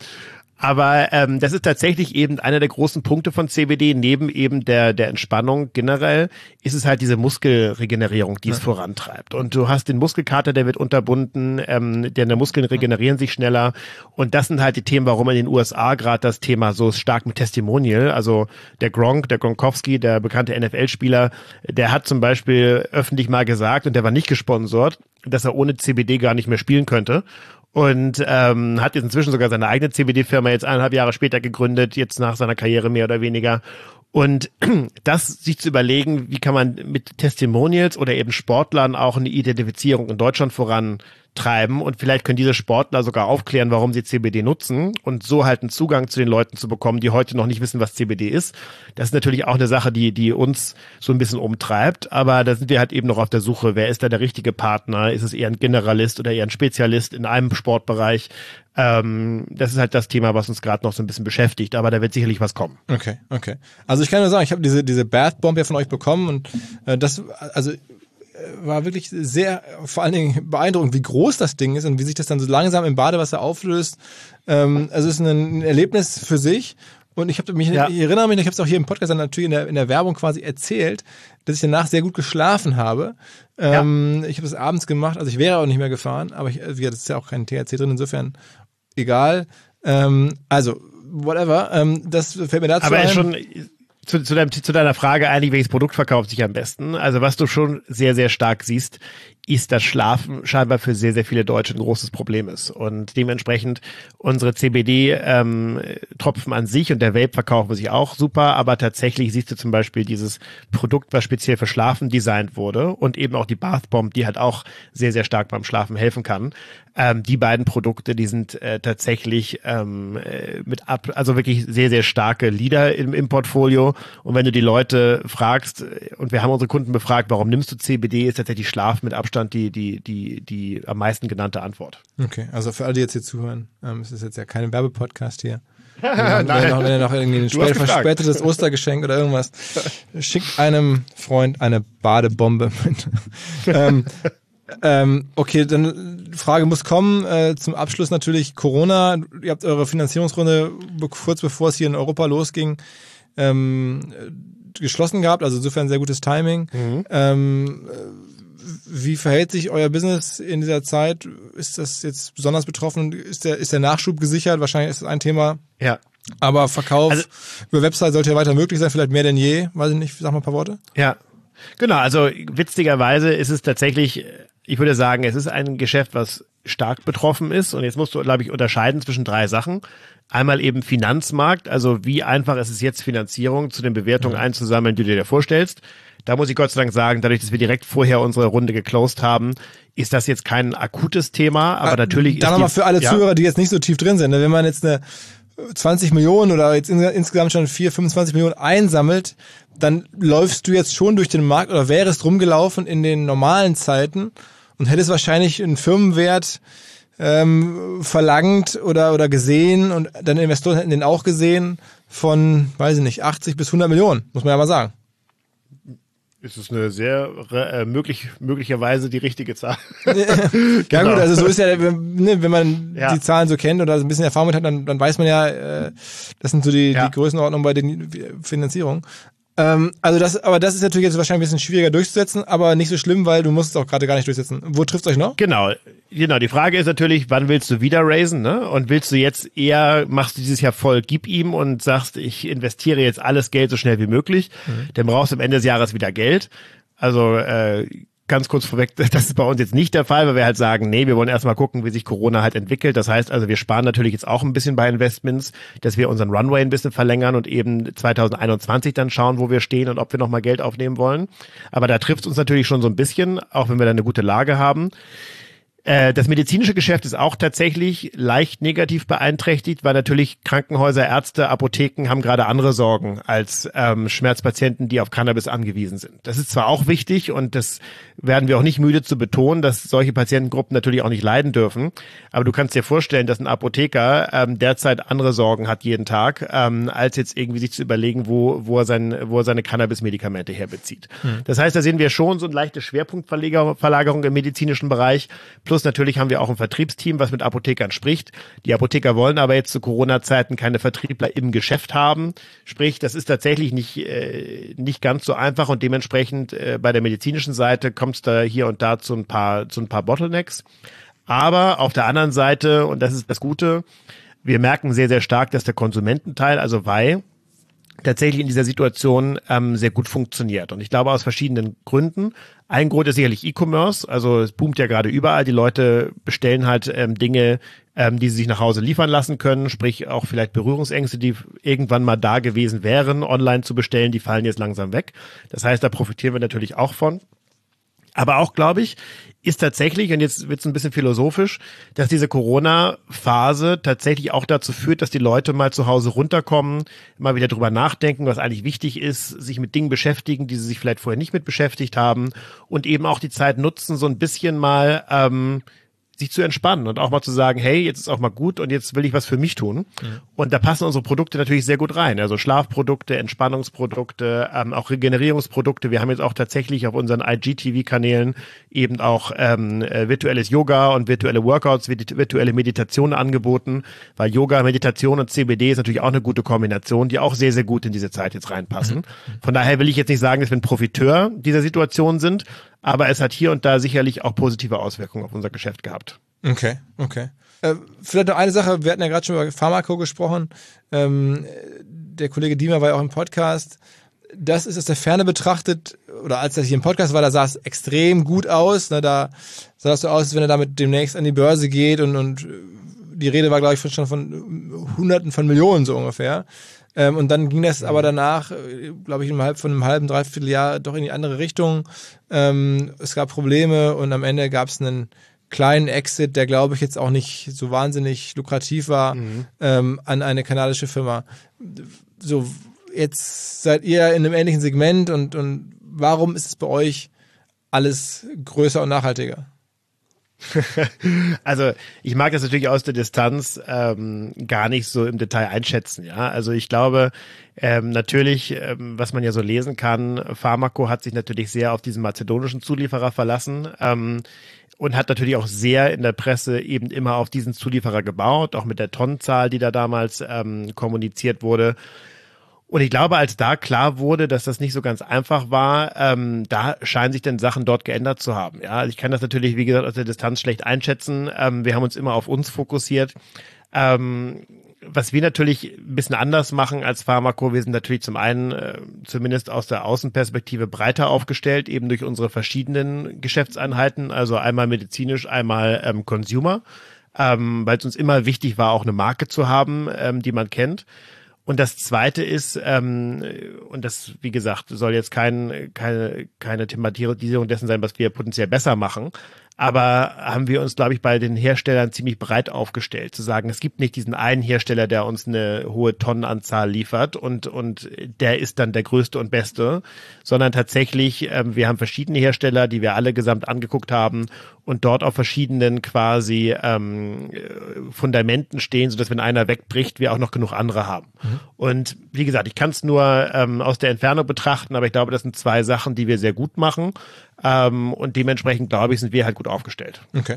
Aber ähm, das ist tatsächlich eben einer der großen Punkte von C B D, neben eben der der Entspannung generell, ist es halt diese Muskelregenerierung, die ja. es vorantreibt. Und du hast den Muskelkater, der wird unterbunden, ähm, denn der Muskeln regenerieren sich schneller. Und das sind halt die Themen, warum in den U S A gerade das Thema so stark mit Testimonial, also der Gronk, der Gronkowski, der bekannte N F L-Spieler, der hat zum Beispiel öffentlich mal gesagt, und der war nicht gesponsert, dass er ohne C B D gar nicht mehr spielen könnte. Und ähm, hat jetzt inzwischen sogar seine eigene C B D-Firma jetzt eineinhalb Jahre später gegründet, jetzt nach seiner Karriere mehr oder weniger. Und das sich zu überlegen, wie kann man mit Testimonials oder eben Sportlern auch eine Identifizierung in Deutschland vorantreiben und vielleicht können diese Sportler sogar aufklären, warum sie C B D nutzen und so halt einen Zugang zu den Leuten zu bekommen, die heute noch nicht wissen, was C B D ist. Das ist natürlich auch eine Sache, die die uns so ein bisschen umtreibt, aber da sind wir halt eben noch auf der Suche, wer ist da der richtige Partner? Ist es eher ein Generalist oder eher ein Spezialist in einem Sportbereich? Ähm, das ist halt das Thema, was uns gerade noch so ein bisschen beschäftigt, aber da wird sicherlich was kommen. Okay, okay. Also ich kann nur sagen, ich habe diese diese Bath Bomb ja von euch bekommen und äh, das also war wirklich sehr, vor allen Dingen beeindruckend, wie groß das Ding ist und wie sich das dann so langsam im Badewasser auflöst. Ähm, also es ist ein Erlebnis für sich. Und ich habe mich, ja. ich erinnere mich, ich habe es auch hier im Podcast dann natürlich in der, in der Werbung quasi erzählt, dass ich danach sehr gut geschlafen habe. Ähm, ja. Ich habe es abends gemacht, also ich wäre auch nicht mehr gefahren, aber ich, also, das ist ja auch kein T H C drin, insofern egal. Ähm, also, whatever, ähm, das fällt mir dazu aber ein. Aber schon zu, zu, deinem, zu deiner Frage eigentlich, welches Produkt verkauft sich am besten? Also was du schon sehr, sehr stark siehst, ist das Schlafen scheinbar für sehr, sehr viele Deutsche ein großes Problem ist. Und dementsprechend unsere C B D-Tropfen ähm, an sich und der Vape verkaufen sich auch super, aber tatsächlich siehst du zum Beispiel dieses Produkt, was speziell für Schlafen designt wurde und eben auch die Bath Bomb, die halt auch sehr, sehr stark beim Schlafen helfen kann. Ähm, die beiden Produkte, die sind äh, tatsächlich ähm, mit ab, also wirklich sehr, sehr starke Leader im, im Portfolio. Und wenn du die Leute fragst, und wir haben unsere Kunden befragt, warum nimmst du C B D, ist tatsächlich Schlaf mit Abstand die, die, die, die am meisten genannte Antwort. Okay, also für alle, die jetzt hier zuhören, ähm, es ist jetzt ja kein Werbepodcast hier. Wenn ihr noch, wenn ihr noch, wenn ihr noch irgendwie ein spät, verspätetes Ostergeschenk oder irgendwas, schickt einem Freund eine Badebombe mit. ähm, Ähm, okay, dann Frage muss kommen. Äh, zum Abschluss natürlich Corona. Ihr habt eure Finanzierungsrunde be- kurz bevor es hier in Europa losging ähm, geschlossen gehabt. Also insofern sehr gutes Timing. Mhm. Ähm, wie verhält sich euer Business in dieser Zeit? Ist das jetzt besonders betroffen? Ist der, ist der Nachschub gesichert? Wahrscheinlich ist das ein Thema. Ja. Aber Verkauf also, über Website sollte ja weiter möglich sein, vielleicht mehr denn je. Weiß ich nicht, sag mal ein paar Worte. Ja, genau. Also witzigerweise ist es tatsächlich, ich würde sagen, es ist ein Geschäft, was stark betroffen ist. Und jetzt musst du, glaube ich, unterscheiden zwischen drei Sachen. Einmal eben Finanzmarkt, also wie einfach ist es jetzt, Finanzierung zu den Bewertungen mhm. einzusammeln, die du dir vorstellst. Da muss ich Gott sei Dank sagen, dadurch, dass wir direkt vorher unsere Runde geclosed haben, ist das jetzt kein akutes Thema, aber äh, natürlich ist dann nochmal für alle ja. Zuhörer, die jetzt nicht so tief drin sind, wenn man jetzt eine zwanzig Millionen oder jetzt insgesamt schon vier, fünfundzwanzig Millionen einsammelt, dann läufst du jetzt schon durch den Markt oder wärest rumgelaufen in den normalen Zeiten und hättest wahrscheinlich einen Firmenwert ähm, verlangt oder oder gesehen und deine Investoren hätten den auch gesehen von, weiß ich nicht, achtzig bis hundert Millionen, muss man ja mal sagen. Ist es eine sehr äh, möglich, möglicherweise die richtige Zahl. Ja genau. Gut, also so ist ja, ne, wenn man ja. die Zahlen so kennt oder so ein bisschen Erfahrung mit hat, dann, dann weiß man ja, äh, das sind so die, ja. die Größenordnungen bei den Finanzierungen. Ähm, also das, aber das ist natürlich jetzt wahrscheinlich ein bisschen schwieriger durchzusetzen, aber nicht so schlimm, weil du musst es auch gerade gar nicht durchsetzen. Wo trifft es euch noch? Genau, genau. Die Frage ist natürlich, wann willst du wieder raisen, ne? Und willst du jetzt eher, machst du dieses Jahr voll, gib ihm und sagst, ich investiere jetzt alles Geld so schnell wie möglich, mhm. dann brauchst du am Ende des Jahres wieder Geld. Also äh, ganz kurz vorweg, das ist bei uns jetzt nicht der Fall, weil wir halt sagen, nee, wir wollen erstmal gucken, wie sich Corona halt entwickelt. Das heißt also, wir sparen natürlich jetzt auch ein bisschen bei Investments, dass wir unseren Runway ein bisschen verlängern und eben zwanzig einundzwanzig dann schauen, wo wir stehen und ob wir nochmal Geld aufnehmen wollen. Aber da trifft es uns natürlich schon so ein bisschen, auch wenn wir da eine gute Lage haben. Das medizinische Geschäft ist auch tatsächlich leicht negativ beeinträchtigt, weil natürlich Krankenhäuser, Ärzte, Apotheken haben gerade andere Sorgen als ähm, Schmerzpatienten, die auf Cannabis angewiesen sind. Das ist zwar auch wichtig und das werden wir auch nicht müde zu betonen, dass solche Patientengruppen natürlich auch nicht leiden dürfen. Aber du kannst dir vorstellen, dass ein Apotheker ähm, derzeit andere Sorgen hat jeden Tag, ähm, als jetzt irgendwie sich zu überlegen, wo, wo, er, sein, wo er seine Cannabis-Medikamente herbezieht. Hm. Das heißt, da sehen wir schon so eine leichte Schwerpunktverlagerung im medizinischen Bereich. Plus natürlich haben wir auch ein Vertriebsteam, was mit Apothekern spricht. Die Apotheker wollen aber jetzt zu Corona-Zeiten keine Vertriebler im Geschäft haben. Sprich, das ist tatsächlich nicht äh, nicht ganz so einfach und dementsprechend äh, bei der medizinischen Seite kommt es da hier und da zu ein paar zu ein paar Bottlenecks. Aber auf der anderen Seite, und das ist das Gute, wir merken sehr, sehr stark, dass der Konsumententeil, also Weih, tatsächlich in dieser Situation ähm, sehr gut funktioniert. Und ich glaube aus verschiedenen Gründen. Ein Grund ist sicherlich E-Commerce. Also es boomt ja gerade überall. Die Leute bestellen halt ähm, Dinge, ähm, die sie sich nach Hause liefern lassen können. Sprich auch vielleicht Berührungsängste, die irgendwann mal da gewesen wären, online zu bestellen. Die fallen jetzt langsam weg. Das heißt, da profitieren wir natürlich auch von. Aber auch, glaube ich, ist tatsächlich, und jetzt wird es ein bisschen philosophisch, dass diese Corona-Phase tatsächlich auch dazu führt, dass die Leute mal zu Hause runterkommen, mal wieder drüber nachdenken, was eigentlich wichtig ist, sich mit Dingen beschäftigen, die sie sich vielleicht vorher nicht mit beschäftigt haben und eben auch die Zeit nutzen, so ein bisschen mal ähm, sich zu entspannen und auch mal zu sagen, hey, jetzt ist auch mal gut und jetzt will ich was für mich tun. Mhm. Und da passen unsere Produkte natürlich sehr gut rein. Also Schlafprodukte, Entspannungsprodukte, ähm, auch Regenerierungsprodukte. Wir haben jetzt auch tatsächlich auf unseren I G T V-Kanälen eben auch ähm, äh, virtuelles Yoga und virtuelle Workouts, virtuelle Meditation angeboten, weil Yoga, Meditation und C B D ist natürlich auch eine gute Kombination, die auch sehr, sehr gut in diese Zeit jetzt reinpassen. Mhm. Von daher will ich jetzt nicht sagen, dass wir ein Profiteur dieser Situation sind, aber es hat hier und da sicherlich auch positive Auswirkungen auf unser Geschäft gehabt. Okay, okay. Äh, vielleicht noch eine Sache, wir hatten ja gerade schon über Pharmaco gesprochen. Ähm, der Kollege Diemer war ja auch im Podcast. Das ist aus der Ferne betrachtet oder als er hier im Podcast war, da sah es extrem gut aus. Ne? Da sah es so aus, als wenn er damit demnächst an die Börse geht und, und die Rede war, glaube ich, schon von Hunderten von Millionen so ungefähr. Ähm, und dann ging das aber danach, glaube ich, innerhalb von einem halben, dreiviertel Jahr doch in die andere Richtung. Ähm, es gab Probleme und am Ende gab es einen kleinen Exit, der, glaube ich, jetzt auch nicht so wahnsinnig lukrativ war, mhm. ähm, an eine kanadische Firma. So, jetzt seid ihr in einem ähnlichen Segment und, und warum ist es bei euch alles größer und nachhaltiger? Also ich mag das natürlich aus der Distanz ähm, gar nicht so im Detail einschätzen. Ja, also ich glaube ähm, natürlich, ähm, was man ja so lesen kann, Pharmaco hat sich natürlich sehr auf diesen mazedonischen Zulieferer verlassen ähm, und hat natürlich auch sehr in der Presse eben immer auf diesen Zulieferer gebaut, auch mit der Tonnenzahl, die da damals ähm, kommuniziert wurde. Und ich glaube, als da klar wurde, dass das nicht so ganz einfach war, ähm, da scheinen sich dann Sachen dort geändert zu haben. Ja, also ich kann das natürlich, wie gesagt, aus der Distanz schlecht einschätzen. Ähm, wir haben uns immer auf uns fokussiert. Ähm, was wir natürlich ein bisschen anders machen als Pharmaco, wir sind natürlich zum einen, äh, zumindest aus der Außenperspektive, breiter aufgestellt, eben durch unsere verschiedenen Geschäftseinheiten, also einmal medizinisch, einmal ähm, Consumer, ähm, weil es uns immer wichtig war, auch eine Marke zu haben, ähm, die man kennt. Und das Zweite ist, ähm, und das, wie gesagt, soll jetzt kein, keine, keine Thematisierung dessen sein, was wir potenziell besser machen, aber haben wir uns, glaube ich, bei den Herstellern ziemlich breit aufgestellt, zu sagen, es gibt nicht diesen einen Hersteller, der uns eine hohe Tonnenanzahl liefert und und der ist dann der größte und beste, sondern tatsächlich, ähm, wir haben verschiedene Hersteller, die wir alle gesamt angeguckt haben und dort auf verschiedenen quasi ähm, Fundamenten stehen, sodass wenn einer wegbricht, wir auch noch genug andere haben. Mhm. Und wie gesagt, ich kann es nur ähm, aus der Entfernung betrachten, aber ich glaube, das sind zwei Sachen, die wir sehr gut machen. Ähm, und dementsprechend, glaube ich, sind wir halt gut aufgestellt. Okay.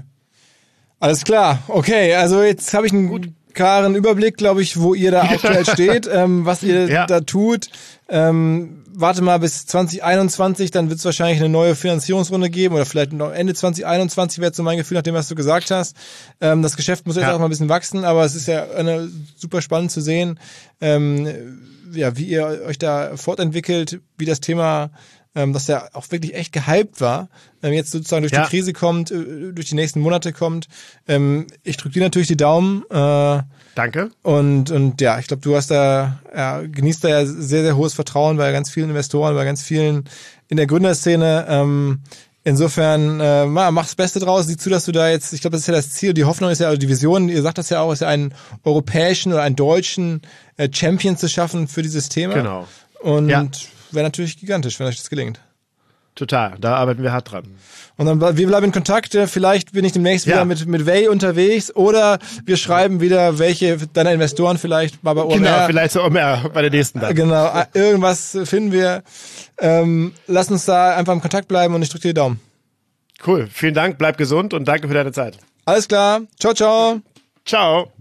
Alles klar. Okay, also jetzt habe ich einen gut. klaren Überblick, glaube ich, wo ihr da aktuell steht, ähm, was ihr ja. da tut. Ähm, warte mal bis zwanzig einundzwanzig, dann wird es wahrscheinlich eine neue Finanzierungsrunde geben oder vielleicht noch Ende zwanzig einundzwanzig wäre so mein Gefühl, nach dem, was du gesagt hast. Ähm, das Geschäft muss jetzt ja. auch mal ein bisschen wachsen, aber es ist ja eine, super spannend zu sehen, ähm, ja, wie ihr euch da fortentwickelt, wie das Thema, ähm, das ja auch wirklich echt gehypt war, ähm, jetzt sozusagen durch ja. die Krise kommt, äh, durch die nächsten Monate kommt. Ähm, ich drücke dir natürlich die Daumen. Äh, Danke. Und und ja, ich glaube, du hast da, ja, genießt da ja sehr, sehr hohes Vertrauen bei ganz vielen Investoren, bei ganz vielen in der Gründerszene. Ähm, insofern, äh, mach's das Beste draus. Sieh zu, dass du da jetzt, ich glaube, das ist ja das Ziel, die Hoffnung ist ja, also die Vision, ihr sagt das ja auch, ist ja einen europäischen oder einen deutschen äh, Champion zu schaffen für dieses Thema. Genau. Und ja. wäre natürlich gigantisch, wenn euch das gelingt. Total, da arbeiten wir hart dran. Und dann, wir bleiben in Kontakt, vielleicht bin ich demnächst ja. wieder mit, mit Way unterwegs oder wir schreiben wieder, welche deiner Investoren vielleicht mal bei O M R. Genau, vielleicht so O M R bei der nächsten dann. Genau, irgendwas finden wir. Ähm, lass uns da einfach im Kontakt bleiben und ich drücke dir die Daumen. Cool, vielen Dank, bleib gesund und danke für deine Zeit. Alles klar, ciao, ciao. Ciao.